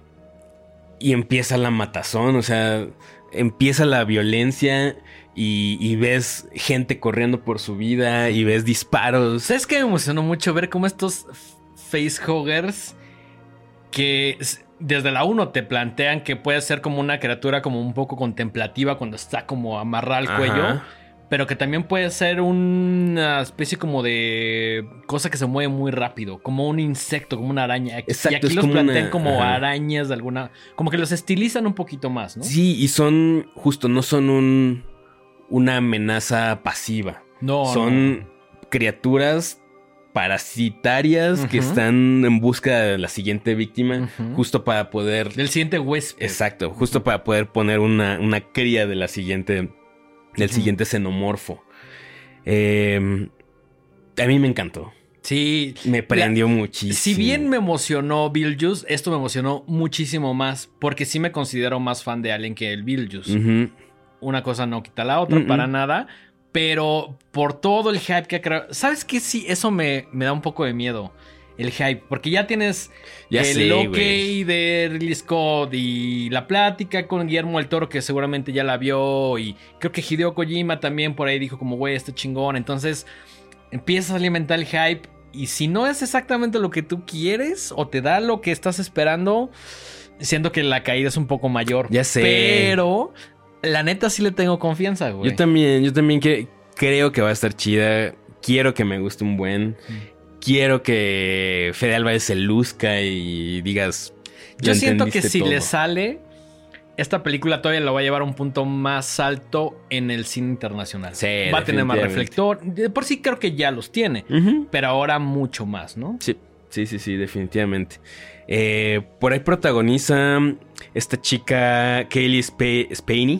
y empieza la matazón, o sea, empieza la violencia y, y ves gente corriendo por su vida y ves disparos. ¿Sabes qué me emocionó mucho ver cómo estos facehuggers que s- desde la uno te plantean que puede ser como una criatura como un poco contemplativa cuando está como amarrada al Ajá. cuello, pero que también puede ser una especie como de cosa que se mueve muy rápido, como un insecto, como una araña. Exacto, y aquí es los como plantean una- como ajá. arañas de alguna, como que los estilizan un poquito más, ¿no? Sí, y son, justo, no son un, una amenaza pasiva. No, Son no. criaturas parasitarias uh-huh. que están en busca de la siguiente víctima, uh-huh. justo para poder... Del siguiente huésped. Exacto, justo uh-huh. para poder poner una, una cría de la siguiente, del uh-huh. siguiente xenomorfo. Eh, a mí me encantó. Sí. Me prendió la, muchísimo. Si bien me emocionó Beetlejuice, esto me emocionó muchísimo más, porque sí me considero más fan de Alien que el Beetlejuice. Uh-huh. Una cosa no quita la otra, uh-huh. para nada. Pero por todo el hype que ha creado... ¿Sabes qué? Sí, eso me, me da un poco de miedo. El hype. Porque ya tienes ya el sé, ok güey. de Ridley Scott y la plática con Guillermo del Toro, que seguramente ya la vio. Y creo que Hideo Kojima también por ahí dijo como, güey, está chingón. Entonces empiezas a alimentar el hype. Y si no es exactamente lo que tú quieres o te da lo que estás esperando, siento que la caída es un poco mayor. Ya sé. Pero... la neta sí le tengo confianza, güey. Yo también, yo también que, creo que va a estar chida. Quiero que me guste un buen. Mm. Quiero que Fede Álvarez se luzca y digas... Yo siento que si todo. le sale, esta película todavía la va a llevar a un punto más alto en el cine internacional. Sí, va a tener más reflector. De por sí creo que ya los tiene, uh-huh. pero ahora mucho más, ¿no? Sí, sí, sí, sí, definitivamente. Eh, por ahí protagoniza esta chica Kaylee Sp- Spaney,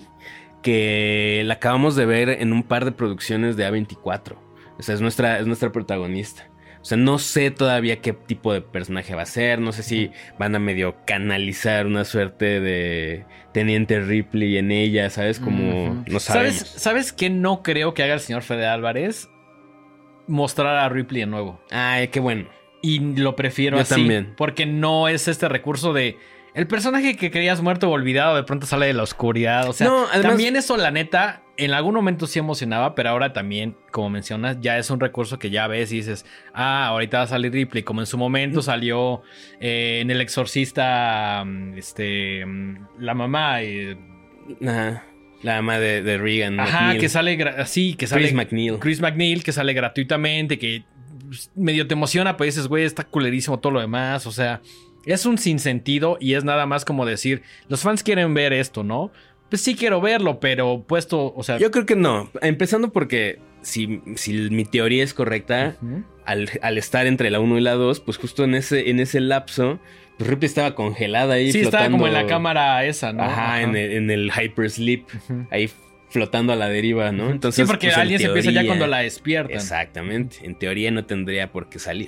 que la acabamos de ver en un par de producciones de A veinticuatro. O sea, es nuestra, es nuestra protagonista. O sea, no sé todavía qué tipo de personaje va a ser. No sé si van a medio canalizar una suerte de Teniente Ripley en ella, ¿sabes? Como uh-huh. no sabemos. ¿Sabes, ¿Sabes qué no creo que haga el señor Fede Álvarez? Mostrar a Ripley de nuevo. Ay, qué bueno. Y lo prefiero Yo así. También. Porque no es este recurso de... el personaje que creías muerto o olvidado de pronto sale de la oscuridad. O sea, no, además, también eso, la neta, en algún momento sí emocionaba, pero ahora también, como mencionas, ya es un recurso que ya ves y dices, ah, ahorita va a salir Ripley, como en su momento salió eh, en El Exorcista, este, la mamá. Eh, Ajá. La mamá de, de Regan. Ajá, McNeil. que sale así, que sale Chris MacNeil. Chris MacNeil, que sale gratuitamente, que medio te emociona, pero dices, güey, está culerísimo todo lo demás. O sea, es un sinsentido y es nada más como decir, los fans quieren ver esto, ¿no? Pues sí quiero verlo, pero puesto, o sea... Yo creo que no. Empezando porque si, si mi teoría es correcta, uh-huh. al, al estar entre la uno y la dos, pues justo en ese, en ese lapso, pues Ripley estaba congelada ahí. Sí, flotando, estaba como en la cámara esa, ¿no? Ajá, Ajá. En, el, en el hypersleep, uh-huh. ahí flotando a la deriva, ¿no? Entonces, sí, porque pues, alguien teoría, se empieza ya cuando la despiertan. Exactamente. En teoría no tendría por qué salir.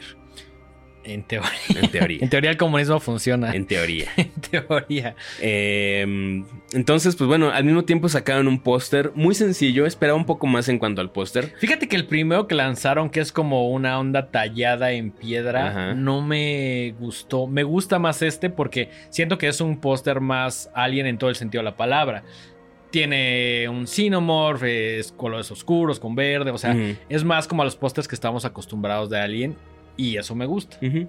En teoría. En teoría. En teoría el comunismo funciona. En teoría. En teoría. Eh, entonces, pues bueno, al mismo tiempo sacaron un póster muy sencillo. Esperaba un poco más en cuanto al póster. Fíjate que el primero que lanzaron, que es como una onda tallada en piedra, Ajá. no me gustó. Me gusta más este porque siento que es un póster más alien en todo el sentido de la palabra. Tiene un xenomorph, es colores oscuros con verde. O sea, uh-huh. es más como a los pósters que estamos acostumbrados de Alien. Y eso me gusta. Uh-huh.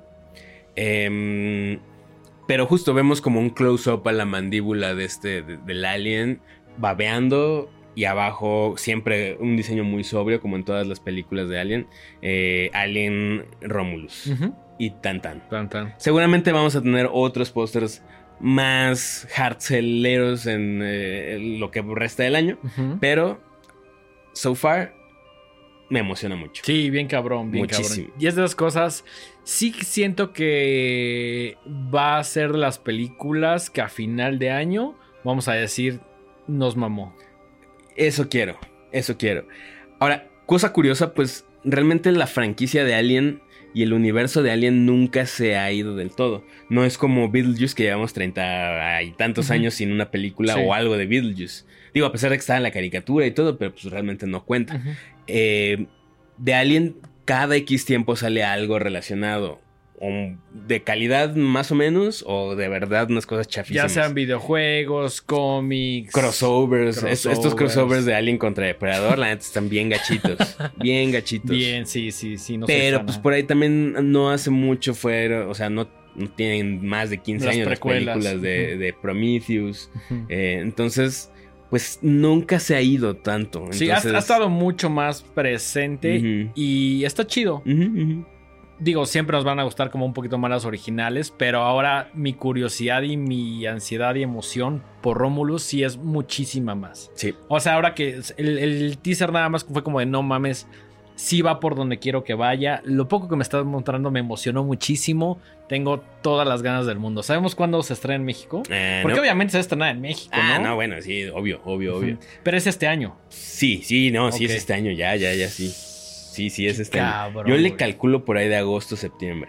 Eh, pero justo vemos como un close-up a la mandíbula de este, de, del alien, babeando. Y abajo siempre un diseño muy sobrio, como en todas las películas de Alien. Eh, Alien Romulus. Uh-huh. Y tan tan. Tan tan. Seguramente vamos a tener otros pósters más hardcelleros en eh, lo que resta del año. Uh-huh. Pero, so far... me emociona mucho. Sí, bien cabrón, bien Muchísimo. cabrón. Y es de las cosas, sí siento que va a ser de las películas que a final de año, vamos a decir, nos mamó. Eso quiero, eso quiero. Ahora, cosa curiosa, pues realmente la franquicia de Alien y el universo de Alien nunca se ha ido del todo. No es como Beetlejuice, que llevamos treinta y tantos uh-huh. años sin una película sí. o algo de Beetlejuice. Digo, a pesar de que estaba en la caricatura y todo, pero pues realmente no cuenta. Uh-huh. Eh, de Alien, cada X tiempo sale algo relacionado. O de calidad más o menos, o de verdad unas cosas chafísimas. Ya sean videojuegos, cómics, crossovers. crossovers. Estos crossovers de Alien contra Depredador, la neta, están bien gachitos. Bien gachitos. Bien, sí, sí, sí. No pero pues por ahí también no hace mucho fueron, o sea, no, no tienen más de quince las años precuelas. Las películas de, uh-huh. de Prometheus. Uh-huh. Eh, entonces... pues nunca se ha ido tanto. Sí, entonces... ha, ha estado mucho más presente uh-huh. y está chido. Uh-huh, uh-huh. digo, siempre nos van a gustar como un poquito más las originales, pero ahora mi curiosidad y mi ansiedad y emoción por Romulus sí es muchísima más. Sí. O sea, ahora que el, el teaser nada más fue como de no mames, sí va por donde quiero que vaya. Lo poco que me estás mostrando me emocionó muchísimo. Tengo todas las ganas del mundo. ¿Sabemos cuándo se estrena en México? Eh, Porque no. obviamente se estrena en México, Ah, ¿no? no, bueno, sí, obvio, obvio, obvio. Uh-huh. Pero es este año. Sí, sí, no, sí Ok. es este año, ya, ya, ya, sí. Sí, sí, es este Cabrón, año. Yo le güey. calculo por ahí de agosto, septiembre.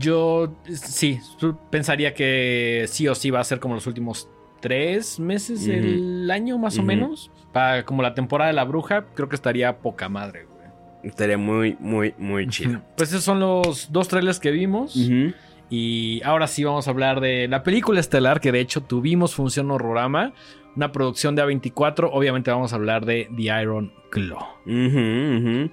Yo sí, pensaría que sí o sí va a ser como los últimos tres meses Ujú. del año, más o Ujú. menos. Para como la temporada de la bruja, creo que estaría poca madre, güey. Estaría muy, muy, muy chido. Pues esos son los dos trailers que vimos. Ujú. Y ahora sí vamos a hablar de la película estelar, que de hecho tuvimos función Horrorama, una producción de A veinticuatro. Obviamente vamos a hablar de The Iron Claw. Ujú, ujú.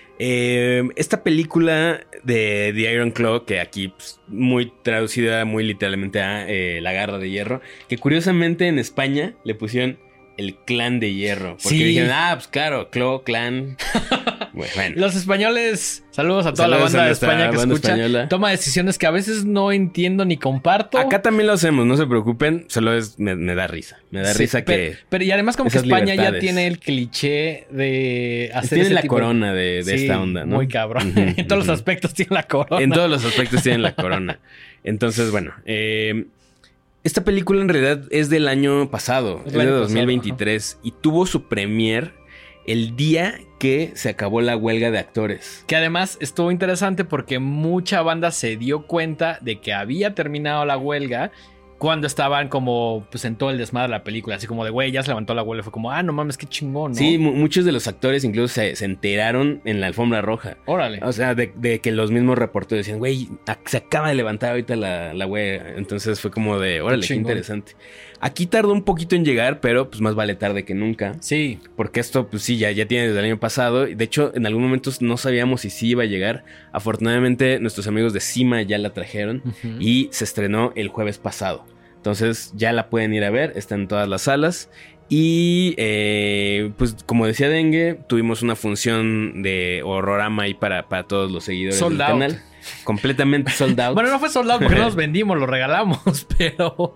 Eh, esta película de The Iron Claw, que aquí pues, muy traducida muy literalmente a eh, La Garra de Hierro, que curiosamente en España le pusieron el Clan de Hierro, porque Sí. dijeron, ah, pues claro, Claw, Clan. Bueno, bueno. Los españoles, saludos a toda Saludos la a banda de nuestra España que banda escucha, española. toma decisiones que a veces no entiendo ni comparto. Acá también lo hacemos, no se preocupen, solo es, me, me da risa, me da Sí, risa pero, que pero y además como que esas España ya libertades. tiene el cliché de hacer tienen ese la tipo corona de, de Sí, esta onda, ¿no? muy cabrón. Ujú, En todos ujú. los aspectos tiene la corona. En todos los aspectos tienen la corona. Entonces, bueno, eh, esta película en realidad es del año pasado, Es es, del de año dos mil veintitrés y tuvo su premier el día que se acabó la huelga de actores. Que además estuvo interesante porque mucha banda se dio cuenta de que había terminado la huelga cuando estaban como pues en todo el desmadre de la película. Así como de, güey, ya se levantó la huelga. Fue como, ah, no mames, qué chingón, ¿no? Sí, mu- muchos de los actores incluso se, se enteraron en la alfombra roja. Órale. O sea, de, de que los mismos reporteros decían, güey, ac- se acaba de levantar ahorita la, la huelga. Entonces fue como de, órale, qué, chingón. interesante. Aquí tardó un poquito en llegar, pero pues más vale tarde que nunca. Sí. Porque esto, pues sí, ya, ya tiene desde el año pasado. De hecho, en algún momento no sabíamos si sí iba a llegar. Afortunadamente, nuestros amigos de Cima ya la trajeron Ujú. y se estrenó el jueves pasado. Entonces ya la pueden ir a ver, está en todas las salas. Y eh, pues como decía Dengue, tuvimos una función de Horrorama ahí para, para todos los seguidores Sold del out. canal. Completamente sold out. Bueno, no fue soldado porque no los vendimos, los regalamos, pero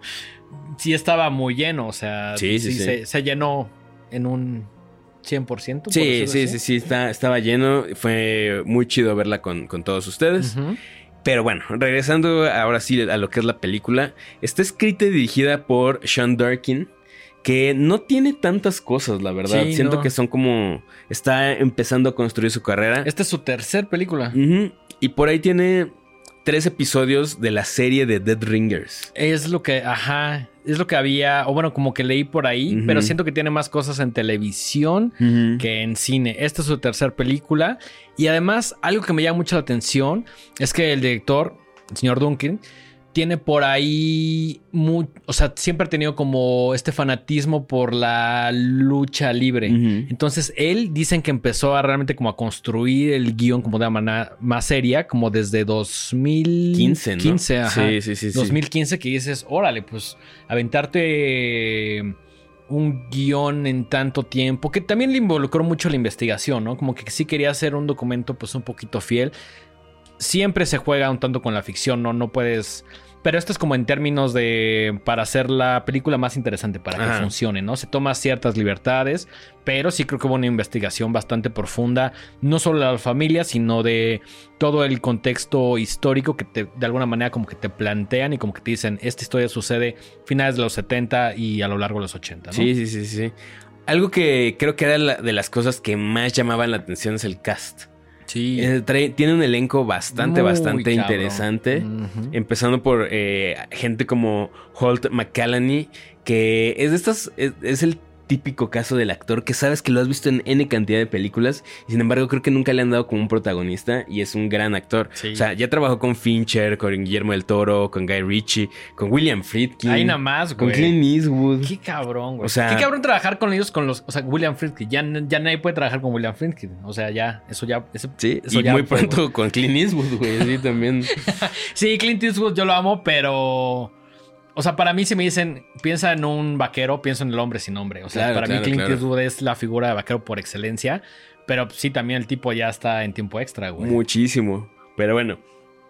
sí estaba muy lleno. O sea, Sí, sí, sí. Se, se llenó en un cien por ciento. por Sí, decirlo sí, así. sí, sí, está, estaba lleno. Fue muy chido verla con, con todos ustedes. Ujú. Pero bueno, regresando ahora sí a lo que es la película. Está escrita y dirigida por Sean Durkin, que no tiene tantas cosas, la verdad. Sí, Siento no. que son como... Está empezando a construir su carrera. Esta es su tercer película. Ujú. Y por ahí tiene tres episodios de la serie de Dead Ringers. Es lo que, ajá, es lo que había, o bueno, como que leí por ahí, Ujú. pero siento que tiene más cosas en televisión que en cine. Esta es su tercera película. Y además, algo que me llama mucho la atención es que el director, el señor Duncan, tiene por ahí, mu- o sea, siempre ha tenido como este fanatismo por la lucha libre. Ujú. Entonces, él dicen que empezó a realmente como a construir el guión como de una manera más seria, como desde dos mil quince, ¿no? quince, ajá. Sí, sí, sí. sí. dos mil quince que dices, órale, pues aventarte eh, un guión en tanto tiempo, que también le involucró mucho la investigación, ¿no? Como que sí quería hacer un documento pues un poquito fiel. Siempre se juega un tanto con la ficción, ¿no? No puedes... Pero esto es como en términos de... para hacer la película más interesante, para que Ajá. funcione, ¿no? Se toma ciertas libertades, pero sí creo que hubo una investigación bastante profunda, no solo de la familia, sino de todo el contexto histórico que te, de alguna manera como que te plantean y como que te dicen, esta historia sucede finales de los setenta y a lo largo de los ochenta, ¿no? Sí, sí, sí, sí. Algo que creo que era la- de las cosas que más llamaban la atención es el cast. Sí. Eh, trae- tiene un elenco bastante, Muy bastante cabrón. interesante. Ujú. Empezando por eh, gente como Holt McCallany, que es de estas, es, es el típico caso del actor que sabes que lo has visto en N cantidad de películas y sin embargo creo que nunca le han dado como un protagonista y es un gran actor. Sí. O sea, ya trabajó con Fincher, con Guillermo del Toro, con Guy Ritchie, con William Friedkin, Ahí nada más, con güey. Clint Eastwood. Qué cabrón, güey. O sea- Qué cabrón trabajar con ellos, con los... O sea, William Friedkin. Ya, ya nadie puede trabajar con William Friedkin. O sea, ya... Eso ya... Eso, Sí, eso y ya muy fue, pronto güey. con Clint Eastwood, güey, sí, también. Sí, Clint Eastwood yo lo amo, pero... O sea, para mí si me dicen... Piensa en un vaquero, pienso en el hombre sin nombre. O sea, Claro, para claro, mí Clint claro. Eastwood es la figura de vaquero por excelencia. Pero sí, también el tipo ya está en tiempo extra, güey. Muchísimo. Pero bueno,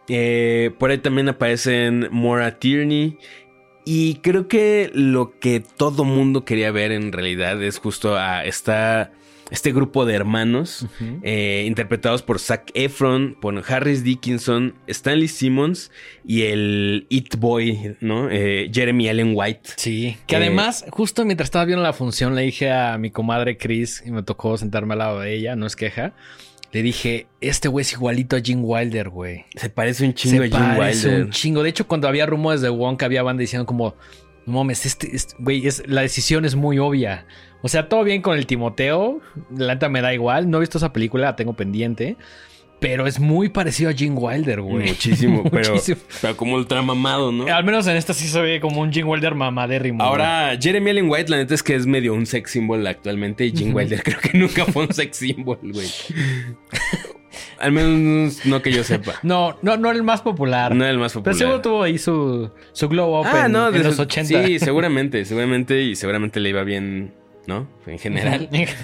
Eh, por ahí también aparecen Maura Tierney. Y creo que lo que todo mundo quería ver en realidad es justo a esta, este grupo de hermanos uh-huh. eh, interpretados por Zac Efron, por Harris Dickinson, Stanley Simmons y el It Boy, ¿no? Eh, Jeremy Allen White. Sí, que eh, además, justo mientras estaba viendo la función, le dije a mi comadre Chris, y me tocó sentarme al lado de ella, no es queja. Le dije, este güey es igualito a Gene Wilder, güey. Se parece un chingo Se a Gene Wilder. Se parece un chingo. De hecho, cuando había rumores de Wonka, había banda diciendo como... No mames, este, este güey, es, la decisión es muy obvia. O sea, todo bien con el Timoteo. La neta me da igual. No he visto esa película, la tengo pendiente. Pero es muy parecido a Gene Wilder, güey. Muchísimo, pero, Muchísimo. pero como ultramamado, ¿no? Al menos en esta sí se ve como un Gene Wilder mamadérrimo. Ahora, güey. Jeremy Allen White, la neta es que es medio un sex symbol actualmente. Y Gene uh-huh. Wilder creo que nunca fue un sex symbol, güey. Al menos no que yo sepa. No, no, no el más popular. No el más popular. Pero seguro tuvo ahí su, su glow up ah, en, no, en los ochenta. Sí, seguramente, seguramente. Y seguramente le iba bien, ¿no? En general.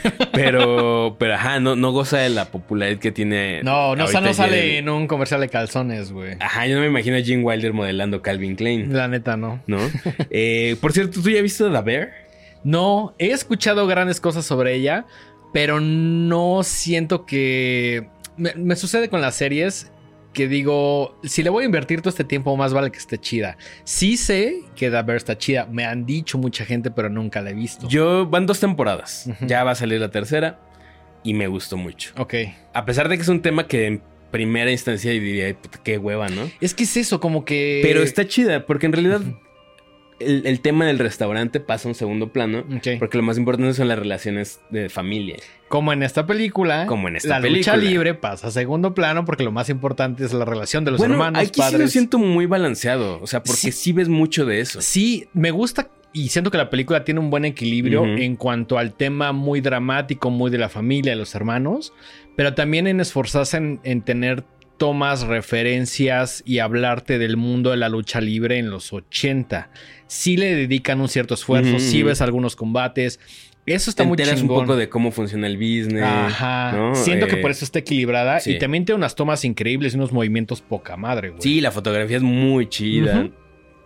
pero, pero ajá, no, no goza de la popularidad que tiene. No, no, o sea, no sale Jeremy. En un comercial de calzones, güey. Ajá, yo no me imagino a Gene Wilder modelando Calvin Klein. La neta, no. ¿No? eh, por cierto, ¿tú ya viste The Bear? No, he escuchado grandes cosas sobre ella, pero no siento que... Me, me sucede con las series que digo, si le voy a invertir todo este tiempo, más vale que esté chida. Sí sé que The Bear está chida. Me han dicho mucha gente, pero nunca la he visto. Yo, van dos temporadas. Uh-huh. Ya va a salir la tercera y me gustó mucho. Ok. A pesar de que es un tema que en primera instancia diría, qué hueva, ¿no? Es que es eso, como que... Pero está chida, porque en realidad... Uh-huh. El, el tema del restaurante pasa a un segundo plano. Okay. Porque lo más importante son las relaciones de familia. Como en esta película. Como en esta la película. La lucha libre pasa a segundo plano porque lo más importante es la relación de los bueno, hermanos, aquí padres. Sí lo siento muy balanceado. O sea, porque sí, sí ves mucho de eso. Sí, me gusta y siento que la película tiene un buen equilibrio uh-huh. en cuanto al tema muy dramático, muy de la familia, de los hermanos. Pero también en esforzarse en, en tener tomas, referencias y hablarte del mundo de la lucha libre en los ochenta. Sí le dedican un cierto esfuerzo, uh-huh. sí ves algunos combates. Eso está Te muy chingón. un poco de cómo funciona el business. Ajá. ¿no? Siento eh, que por eso está equilibrada. sí. Y también tiene unas tomas increíbles y unos movimientos poca madre, güey. Sí, la fotografía es muy chida. Uh-huh.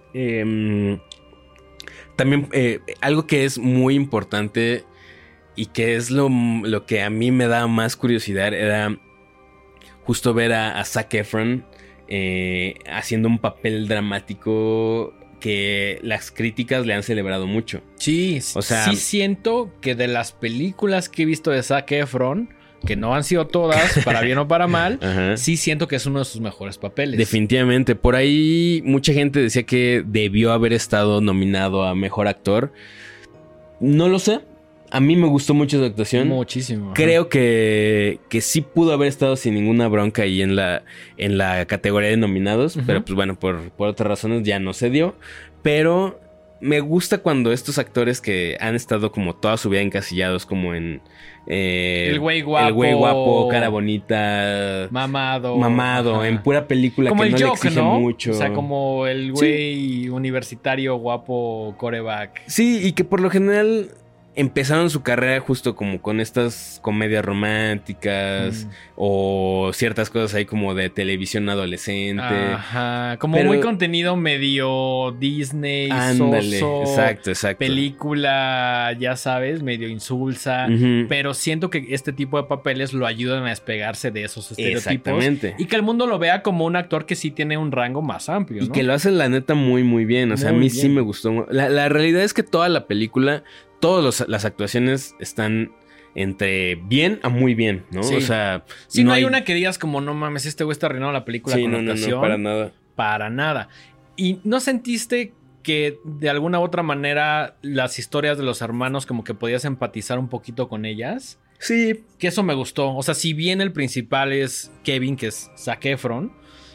Eh, también eh, algo que es muy importante y que es lo, lo que a mí me da más curiosidad era justo ver a, a Zac Efron eh, haciendo un papel dramático que las críticas le han celebrado mucho. Sí, o sea, sí siento que de las películas que he visto de Zac Efron, que no han sido todas, para bien o para mal, uh-huh. sí siento que es uno de sus mejores papeles. Definitivamente. Por ahí mucha gente decía que debió haber estado nominado a Mejor Actor. No lo sé. A mí me gustó mucho su actuación. Muchísimo. Creo que, que sí pudo haber estado sin ninguna bronca ahí en la, en la categoría de nominados. Uh-huh. Pero pues bueno, por, por otras razones ya no se dio. Pero me gusta cuando estos actores que han estado como toda su vida encasillados como en... Eh, el güey guapo. El güey guapo, cara bonita. Mamado. Mamado, ajá. En pura película como que el no Joke, le exige ¿no? mucho. O sea, como el güey sí. universitario guapo coreback. Sí, y que por lo general... Empezaron su carrera justo como con estas comedias románticas mm. o ciertas cosas ahí como de televisión adolescente. Ajá, como pero, muy contenido medio Disney, ándale, soso, exacto, exacto. película, ya sabes, medio insulsa. Uh-huh. Pero siento que este tipo de papeles lo ayudan a despegarse de esos estereotipos. Exactamente. Y que el mundo lo vea como un actor que sí tiene un rango más amplio, y ¿no? que lo hace la neta muy, muy bien. O sea, muy a mí bien. Sí me gustó. La, la realidad es que toda la película... Todas las actuaciones están entre bien a muy bien, ¿no? Sí. O sea... Sí, no, no hay... hay una que digas como, no mames, este güey está arruinando la película sí, con no, la actuación. No, no, para nada. Para nada. ¿Y no sentiste que de alguna u otra manera las historias de los hermanos como que podías empatizar un poquito con ellas? Sí. Que eso me gustó. O sea, si bien el principal es Kevin, que es Zac Efron,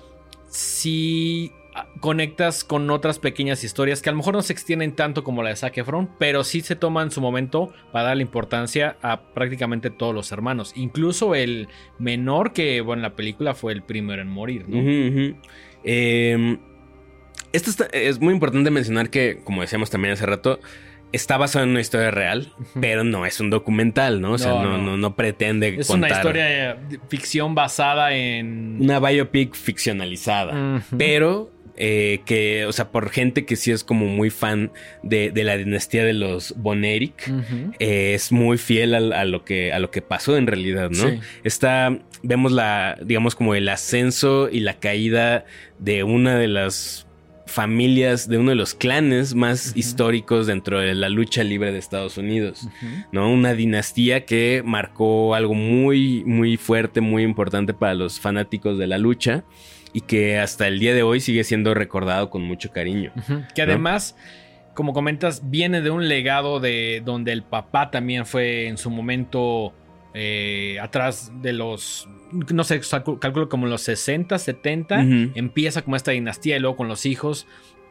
sí... conectas con otras pequeñas historias que a lo mejor no se extienden tanto como la de Zac Efron, pero sí se toman su momento para darle importancia a prácticamente todos los hermanos. Incluso el menor, que bueno, en la película fue el primero en morir, ¿no? Uh-huh, uh-huh. Eh, esto está, es muy importante mencionar que, como decíamos también hace rato, está basado en una historia real, uh-huh. pero no es un documental, ¿no? O sea, no, no, no, no pretende es contar... una historia de ficción basada en... Una biopic ficcionalizada, uh-huh. pero eh, que, o sea, por gente que sí es como muy fan de, de la dinastía de los Von Erich, uh-huh. eh, es muy fiel a, a, lo que, a lo que pasó en realidad, ¿no? Sí. Está, vemos la, digamos, como el ascenso y la caída de una de las... familias de uno de los clanes más uh-huh. históricos dentro de la lucha libre de Estados Unidos, uh-huh. ¿no? Una dinastía que marcó algo muy, muy fuerte, muy importante para los fanáticos de la lucha y que hasta el día de hoy sigue siendo recordado con mucho cariño. Uh-huh. Que ¿no? Además, como comentas, viene de un legado de donde el papá también fue en su momento eh, atrás de los... no sé, calculo como en los sesenta, setenta, uh-huh. empieza como esta dinastía y luego con los hijos.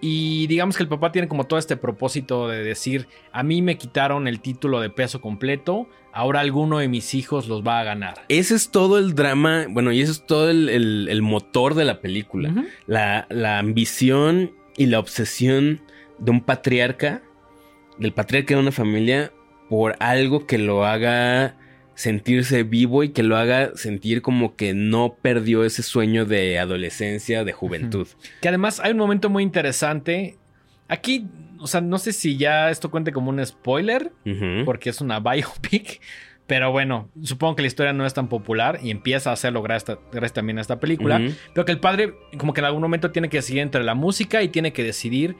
Y digamos que el papá tiene como todo este propósito de decir, a mí me quitaron el título de peso completo, ahora alguno de mis hijos los va a ganar. Ese es todo el drama, bueno, y ese es todo el, el, el motor de la película. Uh-huh. La, la ambición y la obsesión de un patriarca, del patriarca de una familia, por algo que lo haga... sentirse vivo y que lo haga sentir como que no perdió ese sueño de adolescencia, de juventud. Uh-huh. Que además hay un momento muy interesante. Aquí, o sea, no sé si ya esto cuente como un spoiler, uh-huh. porque es una biopic, pero bueno, supongo que la historia no es tan popular y empieza a hacerlo gracias, gracias también a esta película. Uh-huh. Pero que el padre como que en algún momento tiene que decidir entre la música y tiene que decidir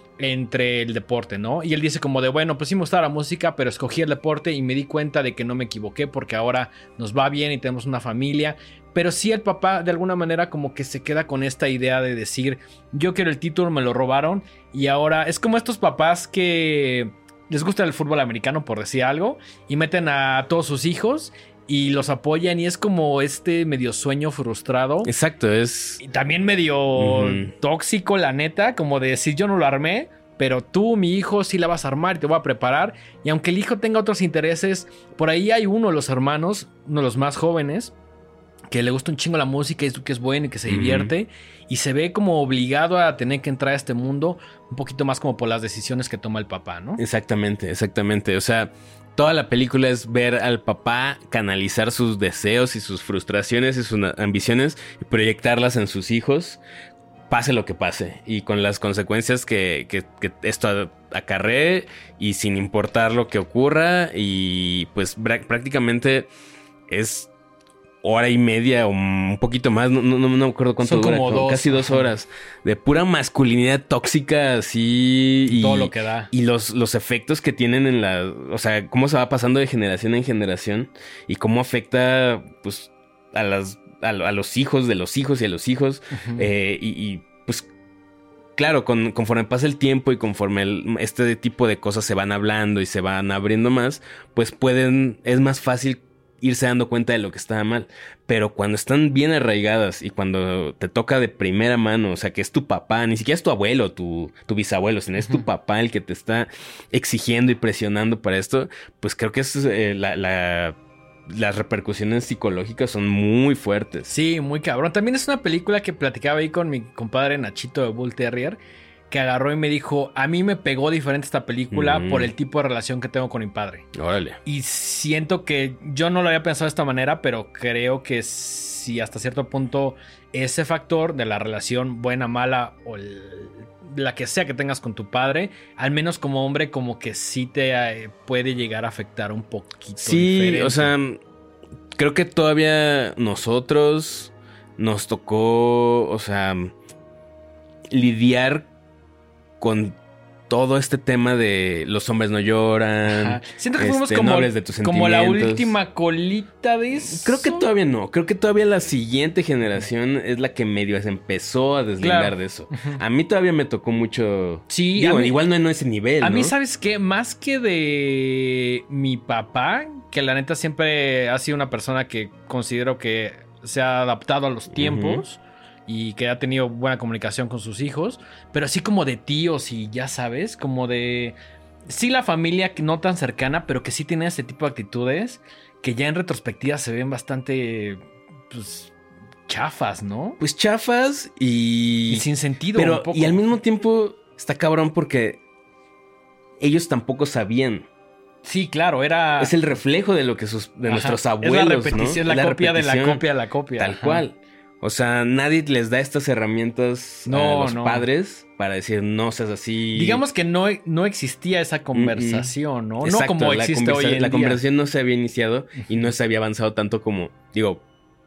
entre el deporte, ¿no? Y él dice como de, bueno, pues sí me gustaba la música, pero escogí el deporte y me di cuenta de que no me equivoqué porque ahora nos va bien y tenemos una familia. Pero sí el papá de alguna manera como que se queda con esta idea de decir, yo quiero el título, me lo robaron y ahora es como estos papás que les gusta el fútbol americano, por decir algo, y meten a todos sus hijos y los apoyan y es como este medio sueño frustrado. Exacto, es... Y también medio uh-huh. tóxico, la neta, como de decir yo no lo armé, pero tú, mi hijo, sí la vas a armar y te voy a preparar. Y aunque el hijo tenga otros intereses, por ahí hay uno de los hermanos, uno de los más jóvenes, que le gusta un chingo la música y que es bueno y que se uh-huh. divierte. Y se ve como obligado a tener que entrar a este mundo un poquito más como por las decisiones que toma el papá, ¿no? Exactamente, exactamente. O sea... toda la película es ver al papá canalizar sus deseos y sus frustraciones y sus ambiciones y proyectarlas en sus hijos, pase lo que pase. Y con las consecuencias que, que, que esto acarree y sin importar lo que ocurra. Y pues prácticamente es... hora y media o un poquito más, no, no, no me acuerdo cuánto Son dura, como dos, casi dos horas de pura masculinidad tóxica así y todo lo que da y los, los efectos que tienen en la, o sea, cómo se va pasando de generación en generación y cómo afecta pues a las a, a los hijos de los hijos y a los hijos uh-huh. eh, y, y pues claro, con, conforme pasa el tiempo y conforme el, este tipo de cosas se van hablando y se van abriendo más, pues pueden, es más fácil irse dando cuenta de lo que estaba mal. Pero cuando están bien arraigadas y cuando te toca de primera mano, o sea, que es tu papá, ni siquiera es tu abuelo, tu, tu bisabuelo, sino es tu papá el que te está exigiendo y presionando para esto, pues creo que es eh, la, la, las repercusiones psicológicas son muy fuertes. Sí, muy cabrón. También es una película que platicaba ahí con mi compadre Nachito de Bull Terrier, que agarró y me dijo, a mí me pegó diferente esta película mm. por el tipo de relación que tengo con mi padre. Órale. Y siento que yo no lo había pensado de esta manera, pero creo que si hasta cierto punto ese factor de la relación buena, mala o el, la que sea que tengas con tu padre, al menos como hombre, como que sí te eh, puede llegar a afectar un poquito. Sí, diferente. O sea, creo que todavía nosotros nos tocó, o sea, lidiar con todo este tema de los hombres no lloran. Ajá. Siento que fuimos este, como, no hables de tus como la última colita de eso. Creo que todavía no. Creo que todavía la siguiente generación es la que medio se empezó a deslindar claro. de eso. Uh-huh. A mí todavía me tocó mucho. Sí, digo, mí, igual no en ese nivel. A ¿no? mí, ¿sabes qué? Más que de mi papá, que la neta siempre ha sido una persona que considero que se ha adaptado a los tiempos. Uh-huh. Y que ha tenido buena comunicación con sus hijos. Pero así como de tíos y ya sabes, como de... Sí, la familia no tan cercana, pero que sí tiene este tipo de actitudes que ya en retrospectiva se ven bastante... pues chafas, ¿no? Pues chafas y... Y sin sentido. Pero, un poco. Y al mismo tiempo está cabrón porque ellos tampoco sabían. Sí, claro, era... Es el reflejo de lo que sus, de Ajá. nuestros abuelos, es la repetición, ¿no? la, la copia repetición, de la copia de la copia. Tal Ajá. cual. O sea, nadie les da estas herramientas no, a los no. padres para decir no seas así. Digamos que no, no existía esa conversación, ¿no? Exacto, no como existe hoy en La día. conversación no se había iniciado y no se había avanzado tanto como, digo,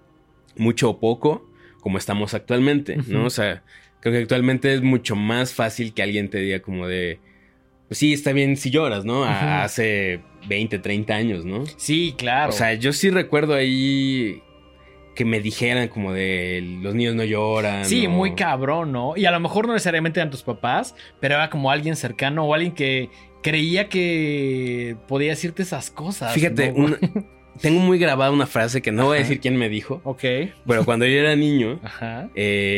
mucho o poco como estamos actualmente, ¿no? Uh-huh. O sea, creo que actualmente es mucho más fácil que alguien te diga como de... Pues sí, está bien si lloras, ¿no? A, uh-huh. Hace veinte, treinta años, ¿no? Sí, claro. O sea, yo sí recuerdo ahí que me dijeran como de los niños no lloran. Sí, o... muy cabrón, ¿no? Y a lo mejor no necesariamente eran tus papás, pero era como alguien cercano o alguien que creía que podía decirte esas cosas. Fíjate, ¿no? una, tengo muy grabada una frase que no Ajá. voy a decir quién me dijo. Ok. Pero cuando yo era niño, Ajá.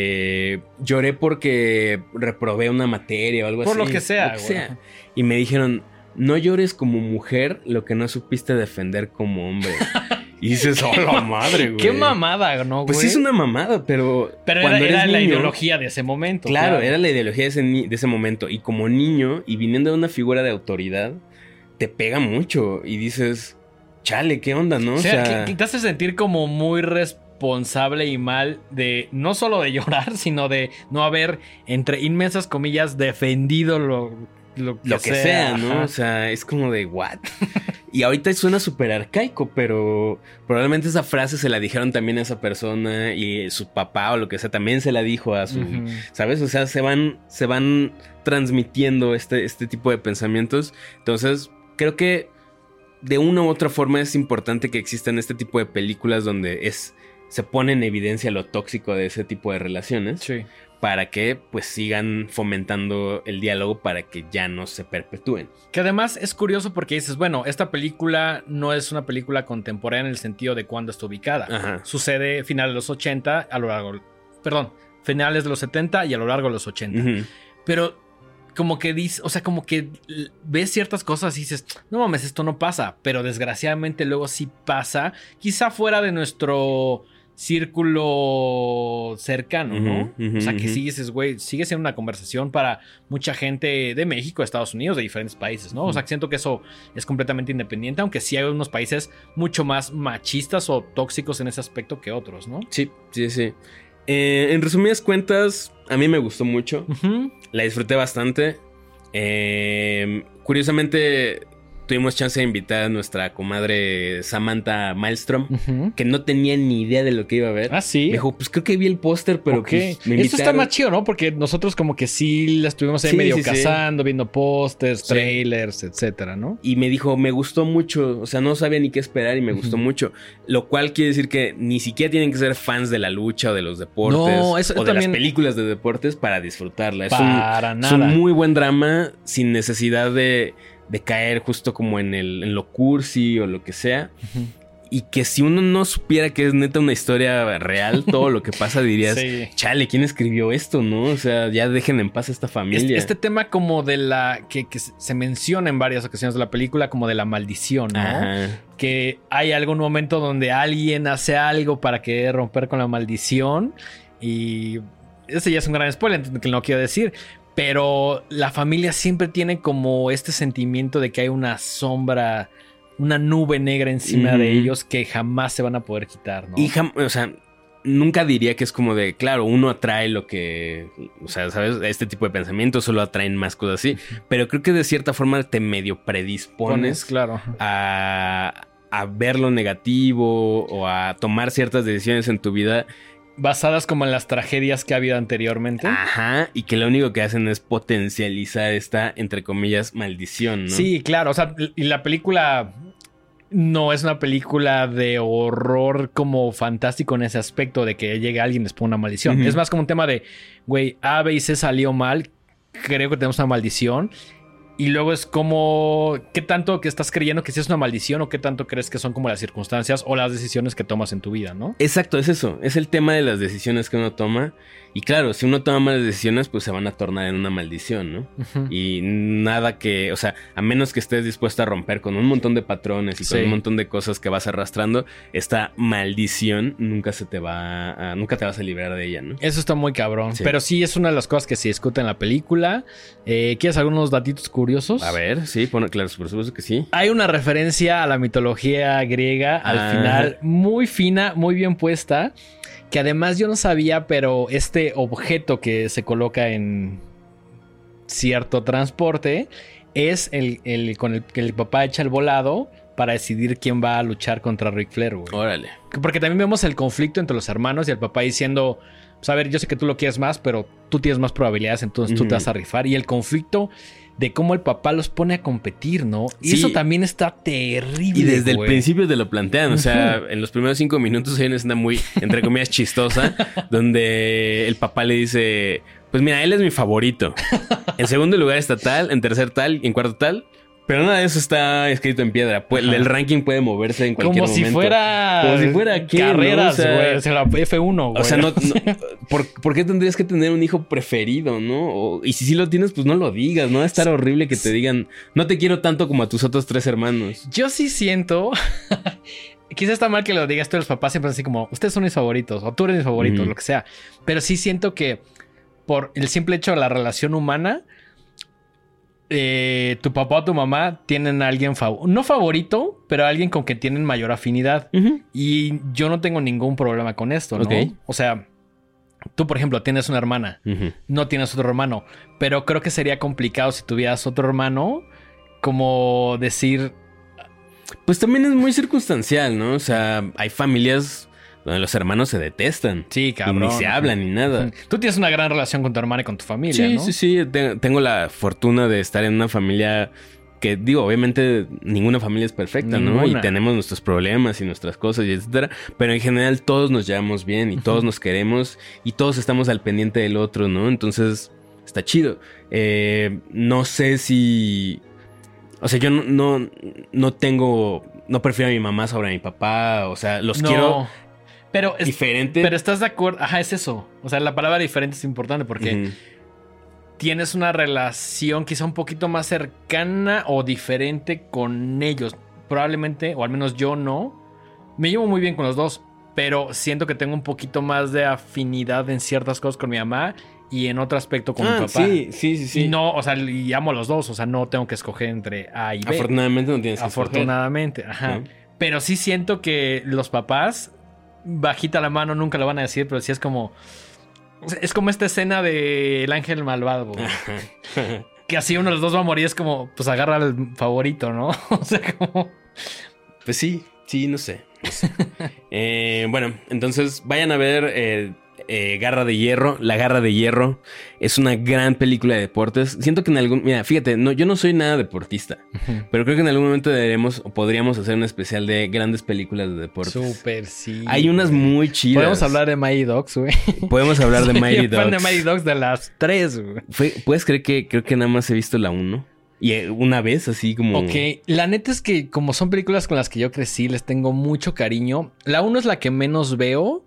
Eh, lloré porque reprobé una materia o algo Por así. Por lo que sea, lo que sea. Y me dijeron, no llores como mujer lo que no supiste defender como hombre. Y dices, oh, la madre, güey. Qué mamada, ¿no, güey? Pues sí es una mamada, pero... Pero era, era niño, la ideología de ese momento. Claro, claro. era la ideología de ese, de ese momento. Y como niño, y viniendo de una figura de autoridad, te pega mucho. Y dices, chale, ¿qué onda, no? O sea, o sea que, que te hace sentir como muy responsable y mal de... No solo de llorar, sino de no haber, entre inmensas comillas, defendido lo... Lo que, lo que sea, sea, ¿no? Ajá. O sea, es como de what. Y ahorita suena súper arcaico, pero probablemente esa frase se la dijeron también a esa persona y su papá o lo que sea también se la dijo a su, uh-huh. ¿sabes? O sea, se van, se van transmitiendo este, este tipo de pensamientos. Entonces, creo que de una u otra forma es importante que existan este tipo de películas donde es, se pone en evidencia lo tóxico de ese tipo de relaciones. Sí. Para que pues sigan fomentando el diálogo para que ya no se perpetúen. Que además es curioso porque dices, bueno, esta película no es una película contemporánea en el sentido de cuándo está ubicada. Ajá. Sucede a finales de los ochenta, a lo largo... Perdón, finales de los setenta y a lo largo de los ochenta. Uh-huh. Pero como que dices, o sea, como que ves ciertas cosas y dices, no mames, esto no pasa. Pero desgraciadamente luego sí pasa, quizá fuera de nuestro... círculo cercano, ¿no? Uh-huh, uh-huh, o sea, que uh-huh. sigues, güey, sigue siendo una conversación para mucha gente de México, de Estados Unidos, de diferentes países, ¿no? Uh-huh. O sea, que siento que eso es completamente independiente, aunque sí hay unos países mucho más machistas o tóxicos en ese aspecto que otros, ¿no? Sí, sí, sí. Eh, en resumidas cuentas, a mí me gustó mucho. Uh-huh. La disfruté bastante. Eh, curiosamente... Tuvimos chance de invitar a nuestra comadre Samantha Maelstrom, uh-huh. que no tenía ni idea de lo que iba a ver. Ah, sí. Me dijo, pues creo que vi el póster, pero okay. pues, me Esto está más chido, ¿no? Porque nosotros como que sí la estuvimos ahí sí, medio sí, cazando, sí. viendo pósters, sí. trailers, etcétera, ¿no? Y me dijo, me gustó mucho. O sea, no sabía ni qué esperar y me gustó uh-huh. mucho. Lo cual quiere decir que ni siquiera tienen que ser fans de la lucha o de los deportes. No, eso, o de también... las películas de deportes para disfrutarla. Es para un, nada. Es un muy buen drama sin necesidad de... de caer justo como en, el, en lo cursi o lo que sea. Uh-huh. Y que si uno no supiera que es neta una historia real, todo lo que pasa dirías, sí. chale, ¿quién escribió esto, no? O sea, ya dejen en paz a esta familia. Este, este tema como de la... Que, que se menciona en varias ocasiones de la película como de la maldición, ¿no? Ajá. Que hay algún momento donde alguien hace algo para querer romper con la maldición. Y ese ya es un gran spoiler, que no quiero decir. Pero la familia siempre tiene como este sentimiento de que hay una sombra, una nube negra encima mm. de ellos que jamás se van a poder quitar, ¿no? Y jam- o sea, nunca diría que es como de, claro, uno atrae lo que, o sea, ¿sabes? Este tipo de pensamientos solo atraen más cosas así. Pero creo que de cierta forma te medio predispones Pones, claro. a, a ver lo negativo o a tomar ciertas decisiones en tu vida basadas como en las tragedias que ha habido anteriormente. Ajá, y que lo único que hacen es potencializar esta, entre comillas, maldición, ¿no? Sí, claro, o sea, y la película no es una película de horror como fantástico en ese aspecto de que llegue alguien y les ponga una maldición. Uh-huh. Es más como un tema de, güey, A, B y C salió mal, creo que tenemos una maldición. Y luego es como, ¿qué tanto que estás creyendo que sí es una maldición o qué tanto crees que son como las circunstancias o las decisiones que tomas en tu vida, ¿no? Exacto, es eso. Es el tema de las decisiones que uno toma. Y claro, si uno toma malas decisiones, pues se van a tornar en una maldición, ¿no? Uh-huh. Y nada que, o sea, a menos que estés dispuesto a romper con un montón de patrones y con sí. un montón de cosas que vas arrastrando, esta maldición nunca se te va a, nunca te vas a librar de ella, ¿no? Eso está muy cabrón. Sí. Pero sí es una de las cosas que se discute en la película. Eh, ¿Quieres algunos datitos curiosos Furiosos? A ver, sí, pone, claro, por supuesto que sí. Hay una referencia a la mitología griega al Ah. final, muy fina, muy bien puesta, que además yo no sabía, pero este objeto que se coloca en cierto transporte es el, el con el que el papá echa el volado para decidir quién va a luchar contra Ric Flair, güey. Órale. Porque también vemos el conflicto entre los hermanos y el papá diciendo, pues a ver, yo sé que tú lo quieres más, pero tú tienes más probabilidades, entonces tú Ujú. te vas a rifar. Y el conflicto de cómo el papá los pone a competir, ¿no? Y Sí. eso también está terrible, Y desde güey. el principio te lo plantean. O sea, en los primeros cinco minutos hay una escena muy, entre comillas, chistosa, donde el papá le dice: pues mira, él es mi favorito. En segundo lugar está tal, en tercer tal y en cuarto tal. Pero nada de eso está escrito en piedra. Pu- Ajá. el ranking puede moverse en cualquier Como si momento. fuera... Como si fuera ¿qué, carreras, no? O sea, güey. O sea, la F uno, güey. O sea, no, no- ¿por, por qué tendrías que tener un hijo preferido, no? O- y si sí lo tienes, pues no lo digas, ¿no? Va a estar horrible que te digan, no te quiero tanto como a tus otros tres hermanos. Yo sí siento... Quizás está mal que lo digas tú, los papás siempre así como, ustedes son mis favoritos, o tú eres mi favorito, Ujú. lo que sea. Pero sí siento que por el simple hecho de la relación humana, eh, tu papá o tu mamá tienen a alguien fav- no favorito, pero alguien con que tienen mayor afinidad. Ujú. Y yo no tengo ningún problema con esto, ¿no? Ok. O sea, tú, por ejemplo, tienes una hermana, Ujú. no tienes otro hermano, pero creo que sería complicado si tuvieras otro hermano, como decir, Pues también es muy circunstancial, ¿no? O sea, hay familias donde los hermanos se detestan. sí, Y cabrón. ni se hablan ni nada. Tú tienes una gran relación con tu hermana y con tu familia, Sí, ¿no? sí, sí. Te- Tengo la fortuna de estar en una familia que, digo, obviamente ninguna familia es perfecta, ¿no? Ninguna. Y tenemos nuestros problemas y nuestras cosas y etcétera. Pero en general todos nos llevamos bien y todos Ujú. nos queremos y todos estamos al pendiente del otro, ¿no? Entonces, está chido. Eh, no sé si... O sea, yo no, no, no tengo... No prefiero a mi mamá sobre a mi papá. O sea, los No, quiero pero, es- diferente. pero estás de acuerdo. Ajá, es eso. O sea, la palabra diferente es importante porque Ujú. tienes una relación quizá un poquito más cercana o diferente con ellos. Probablemente, o al menos yo no. Me llevo muy bien con los dos, pero siento que tengo un poquito más de afinidad en ciertas cosas con mi mamá y en otro aspecto con Ah, mi papá. sí, sí, sí, sí. Y no, o sea, y amo a los dos. O sea, no tengo que escoger entre A y B. Afortunadamente no tienes que Afortunadamente, ajá. ¿no? Pero sí siento que los papás, bajita la mano, nunca lo van a decir, pero sí es como. Es como esta escena de El Ángel Malvado, güey. escoger. Que así uno de los dos va a morir, es como, pues agarra al favorito, ¿no? O sea, como. Pues sí, sí, no sé. no sé. Eh, bueno, entonces vayan a ver eh, eh, Garra de Hierro. La Garra de Hierro es una gran película de deportes. Siento que en algún... Mira, fíjate, no, yo no soy nada deportista, pero creo que en algún momento deberemos o podríamos hacer un especial de grandes películas de deportes. Súper, sí. Hay unas güey. muy chidas. Podemos hablar de Mighty Dogs, güey. Podemos hablar de Soy Mighty fan de Ducks. Mighty Dogs de las tres, güey. Fue- ¿Puedes creer que creo que nada más he visto la uno? Y eh, una vez, así como... Ok, la neta es que como son películas con las que yo crecí, les tengo mucho cariño. La uno es la que menos veo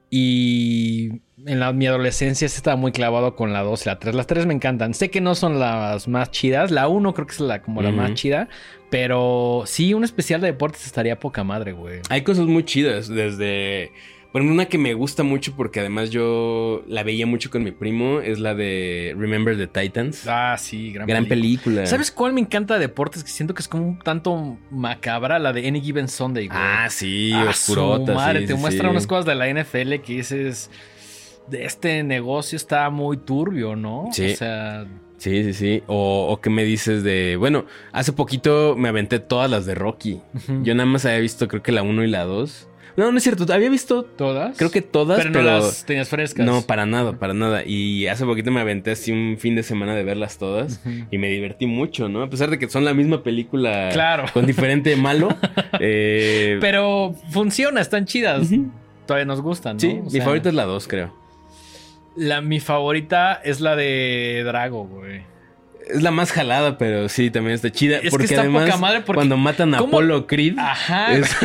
y en la- mi adolescencia sí estaba muy clavado con la dos y la tres. Las tres me encantan. Sé que no son las más chidas. La uno creo que es la, como la Ujú. más chida. Pero sí, un especial de deportes estaría poca madre, güey. Hay cosas muy chidas, desde... Por ejemplo, una que me gusta mucho porque además yo la veía mucho con mi primo es la de Remember the Titans. Ah, sí, gran, Gran película. ¿Sabes cuál me encanta de deportes? Que siento que es como un tanto macabra, la de Any Given Sunday, güey. Ah, sí, Ah, oscurota. su madre, sí, te sí, muestra sí. unas cosas de la N F L que dices, de este negocio está muy turbio, ¿no? Sí. O sea, Sí, sí, sí. O, o que me dices de... Bueno, hace poquito me aventé todas las de Rocky. ujú. Yo nada más había visto creo que la uno y la dos. No, no es cierto. Había visto ¿Todas? creo que todas, pero pero... no las tenías frescas. No, para nada, para nada. Y hace poquito me aventé así un fin de semana de verlas todas. Ujú. Y me divertí mucho, ¿no? A pesar de que son la misma película Claro. con diferente malo. eh, Pero funciona, están chidas. Ujú. Todavía nos gustan, ¿no? Sí, O mi sea, favorita es la dos, creo. La, mi favorita es la de Drago, güey. Es la más jalada, pero sí, también está chida. Es que porque está además, poca madre porque- cuando matan a ¿cómo? Apollo Creed, Ajá. es-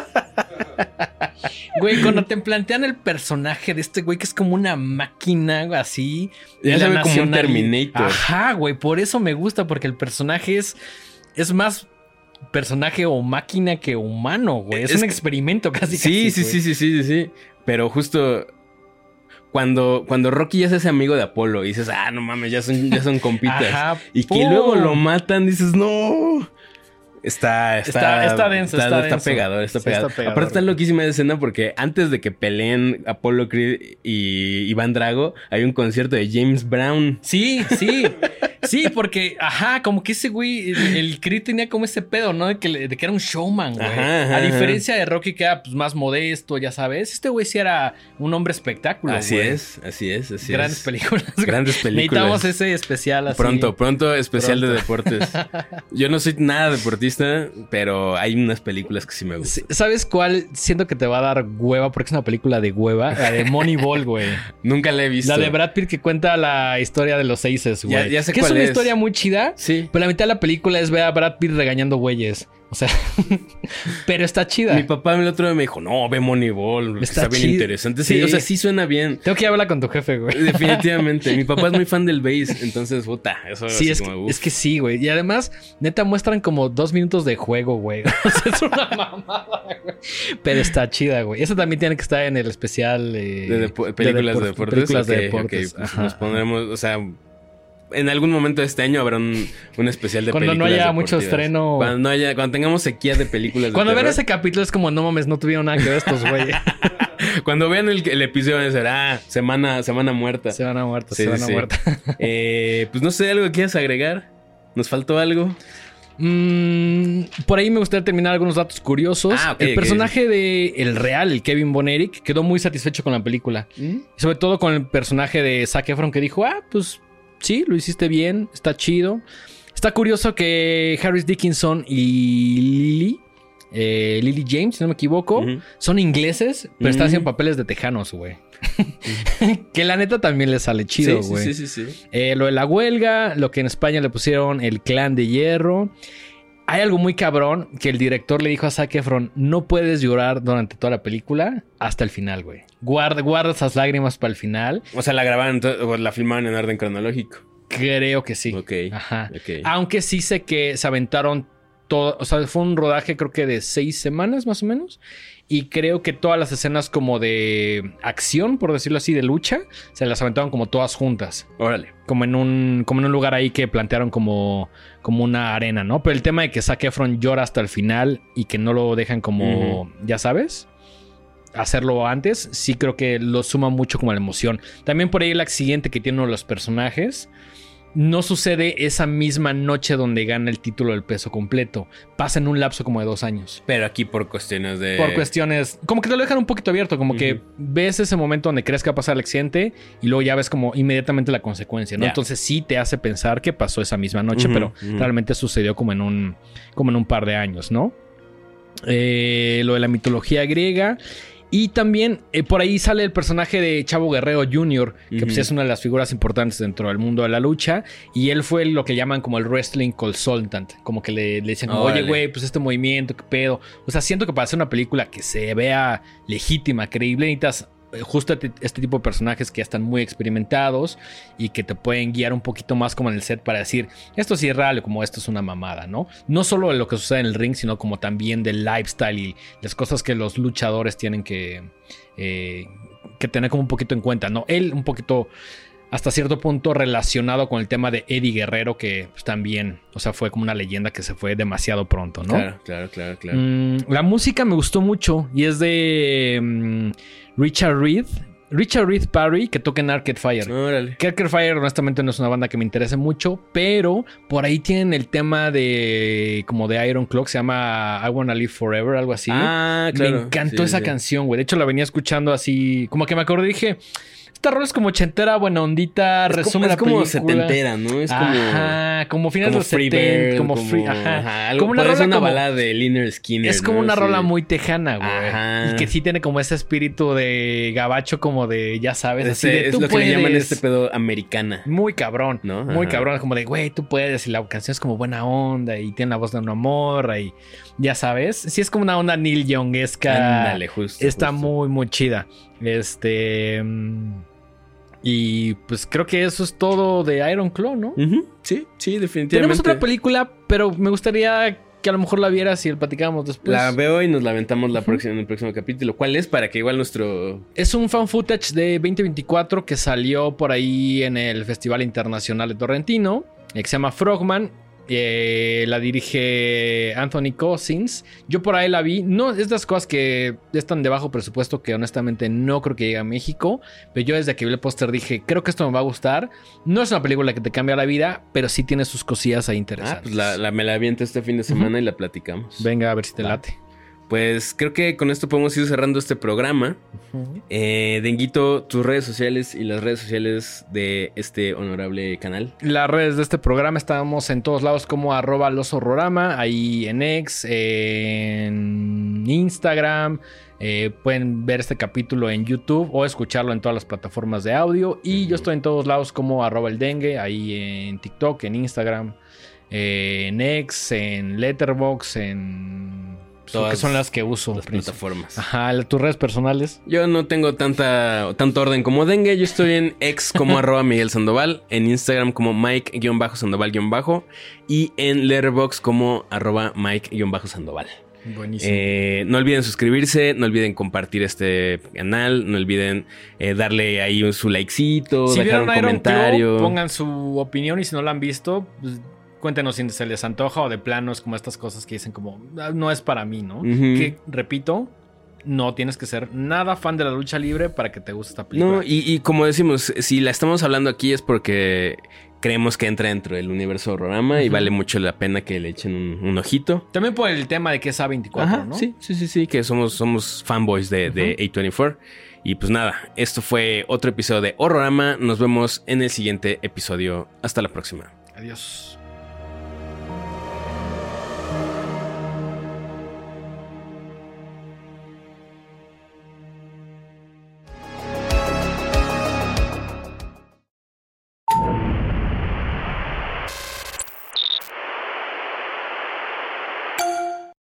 Güey, cuando te plantean el personaje de este güey que es como una máquina, güey, así. Ya y se la ve como un nacional- Terminator. Ajá, güey, por eso me gusta, porque el personaje es, es más personaje o máquina que humano, güey. Es, Es un que- experimento casi. sí, casi, sí, güey. sí, sí, sí, sí, sí. Pero justo... cuando, cuando Rocky ya se hace amigo de Apolo y dices, ah, no mames, ya son, ya son compitas. Ajá, y que ¡pum! luego lo matan, dices, no. Está, está, Está- está denso, está está denso. pegador, está Sí, pegador. está pegador. Aparte está loquísima esa escena porque antes de que peleen Apollo Creed y Iván Drago, hay un concierto de James Brown. Sí, sí. Sí, porque, ajá, como que ese güey, el, el Creed tenía como ese pedo, ¿no? De que, le- de que era un showman, güey. Ajá, ajá, A diferencia de Rocky, que era pues, más modesto, ya sabes. Este güey sí era un hombre espectáculo, Así güey. es, así es, así Grandes es. películas. Grandes películas. Necesitamos ese especial así. Pronto, pronto, especial Pronto. de deportes. Yo no soy nada deportista, pero hay unas películas que sí me gustan. Sí, ¿sabes cuál? Siento que te va a dar hueva porque es una película de hueva. La de Moneyball, güey. Nunca la he visto. La de Brad Pitt que cuenta la historia de los Aces, güey. Ya- ya sé que cuál es una es. historia muy chida. Sí. Pero la mitad de la película es ver a Brad Pitt regañando güeyes. O sea, pero está chida. Mi papá el otro día me dijo, no, ve Moneyball, que Está está, bien chido. interesante. Sí, Sí. o sea, sí suena bien. Tengo que ir a hablar con tu jefe, güey. Definitivamente. Mi papá es muy fan del bass, entonces, puta, eso Sí, así es como, que, uf. es que sí, güey. Y además, neta, muestran como dos minutos de juego, güey. O sea, es una mamada, güey. Pero está chida, güey. Esa también tiene que estar en el especial eh, de depo- películas de, depor- deportes. Películas de Ok, deportes. ok, pues Ajá. nos pondremos, o sea, en algún momento de este año habrá un, un especial de Cuando no películas haya mucho deportivas. estreno. Cuando no haya, cuando tengamos sequía de películas de Cuando vean terror. ese capítulo es como, no mames, no tuvieron nada que ver estos güeyes. Cuando vean el, el episodio será semana, semana muerta. Se van a muerta, Sí, se van sí, a sí. muerta. Eh, pues no sé, ¿algo que quieras agregar? ¿Nos faltó algo? Mm, por ahí me gustaría terminar algunos datos curiosos. Ah, ok, el ok. personaje de el real, el Kevin Von Erich, quedó muy satisfecho con la película. Y sobre todo con el personaje de Zac Efron que dijo, ah, pues sí, lo hiciste bien, está chido. Está curioso que Harris Dickinson y Lily, eh, Lily James, si no me equivoco, Ujú. son ingleses, pero están Ujú. haciendo papeles de tejanos, güey. Que la neta también les sale chido, sí, güey. sí, sí, sí, sí. Eh, lo de la huelga, lo que en España le pusieron el clan de hierro. Hay algo muy cabrón que el director le dijo a Zac Efron, no puedes llorar durante toda la película hasta el final, güey. Guarda, guarda esas lágrimas para el final. O sea, la grabaron, ento- o la filmaron en orden cronológico. Creo que sí. Ok. Ajá. Ok. Aunque sí sé que se aventaron todo, o sea, fue un rodaje creo que de seis semanas más o menos. Y creo que todas las escenas como de acción, por decirlo así, de lucha, se las aventaron como todas juntas. Órale. Como en un, como en un lugar ahí que plantearon como, como una arena, ¿no? Pero el tema de que Zac Efron llora hasta el final y que no lo dejan como, Ujú. ya sabes, hacerlo antes, sí creo que lo suma mucho como a la emoción. También por ahí el accidente que tiene uno de los personajes no sucede esa misma noche donde gana el título del peso completo. Pasa en un lapso como de dos años. Pero aquí por cuestiones de... Por cuestiones, como que te lo dejan un poquito abierto, como que Ujú. ves ese momento donde crees que va a pasar el accidente y luego ya ves como inmediatamente la consecuencia, ¿no? Ya. Entonces sí te hace pensar que pasó esa misma noche, Ujú, pero ujú. realmente sucedió como en un, como en un par de años, ¿no? Eh, lo de la mitología griega. Y también eh, por ahí sale el personaje de Chavo Guerrero junior, que Ujú. pues, es una de las figuras importantes dentro del mundo de la lucha. Y él fue lo que llaman como el wrestling consultant. Como que le, le dicen, como, oye, Órale. güey, pues este movimiento, qué pedo. O sea, siento que para hacer una película que se vea legítima, creíble, necesitas eh, justo este, este tipo de personajes que ya están muy experimentados y que te pueden guiar un poquito más como en el set para decir, esto sí es real o como esto es una mamada, ¿no? No solo de lo que sucede en el ring, sino como también del lifestyle y las cosas que los luchadores tienen que, eh, que tener como un poquito en cuenta, ¿no? Él un poquito hasta cierto punto relacionado con el tema de Eddie Guerrero, que pues, también, o sea, fue como una leyenda que se fue demasiado pronto, ¿no? Claro, claro, claro, claro. Mm, la música me gustó mucho y es de mm, Richard Reed. Richard Reed Parry, que toca en Arcade Fire. Órale. Que Arcade Fire honestamente no es una banda que me interese mucho, pero por ahí tienen el tema de como de Iron Clock, se llama I Wanna Live Forever, algo así. Ah, claro. Me encantó Sí, esa sí. canción, güey. De hecho la venía escuchando así, como que me acordé y dije, esta rola es como ochentera, buena ondita, Es resume como, la es como película. setentera, ¿no? Es como... Ajá, como finales como de los setenta, Freebird, como, como, free, ajá. ajá, algo- Como una puede ser rola una como- balada de Lynyrd Skynyrd, Es como ¿no? una Sí. rola muy tejana, güey. Ajá. Y que sí tiene como ese espíritu de gabacho, como de, ya sabes, así Ese- de es tú lo que puedes. le llaman este pedo americana. Muy cabrón, ¿No? muy Ajá. cabrón, como de, güey, tú puedes. Y la canción es como buena onda y tiene la voz de una morra y ya sabes. Sí es como una onda Neil Young-esca. Ándale, justo. Está justo. muy, muy chida. Este... mm, Y pues creo que eso es todo de Iron Claw, ¿no? Ujú, sí, sí, definitivamente. Tenemos otra película, pero me gustaría que a lo mejor la vieras y la platicábamos después. La veo y nos la aventamos la próxima, en el próximo capítulo. ¿Cuál es? Para que igual nuestro... Es un fan footage de veinte veinticuatro que salió por ahí en el Festival Internacional de Torrentino, que se llama Frogman. Eh, la dirige Anthony Cousins. Yo por ahí la vi. No es de las cosas que están de bajo presupuesto que honestamente no creo que llegue a México. Pero yo desde que vi el póster dije, creo que esto me va a gustar. No es una película que te cambia la vida, pero sí tiene sus cosillas ahí interesantes. Ah, pues la, la, me la aviento este fin de semana uh-huh. y la platicamos. Venga, a ver si te Va. late. Pues creo que con esto podemos ir cerrando este programa. Uh-huh. Eh, Denguito, tus redes sociales y las redes sociales de este honorable canal. Las redes de este programa estamos en todos lados como arroba los horrorama. Ahí en X, en Instagram. Eh, pueden ver este capítulo en YouTube o escucharlo en todas las plataformas de audio. Y uh-huh. yo estoy en todos lados como arroba el dengue. Ahí en TikTok, en Instagram, eh, en X, en Letterboxd, en... Todas que son las que uso. Las plataformas. Ajá, tus redes personales. Yo no tengo tanta tanto orden como Dengue. Yo estoy en X como arroba Miguel Sandoval. En Instagram como Mike-Sandoval- y en Letterboxd como arroba Mike-Sandoval. Buenísimo. Eh, no olviden suscribirse, no olviden compartir este canal, no olviden eh, darle ahí su likecito, si dejar un Iron comentario. Claw, pongan su opinión y si no la han visto, pues, cuéntenos si se les antoja o de plano es como estas cosas que dicen como, no es para mí, ¿no? Uh-huh. Que, repito, no tienes que ser nada fan de la lucha libre para que te guste esta película. No, y, y como decimos, si la estamos hablando aquí es porque creemos que entra dentro del universo Horrorama uh-huh. y vale mucho la pena que le echen un, un ojito. También por el tema de que es A veinticuatro, Ajá, ¿no? Sí, sí, sí, sí, que somos, somos fanboys de, uh-huh. de A veinticuatro. Y pues nada, esto fue otro episodio de Horrorama. Nos vemos en el siguiente episodio. Hasta la próxima. Adiós.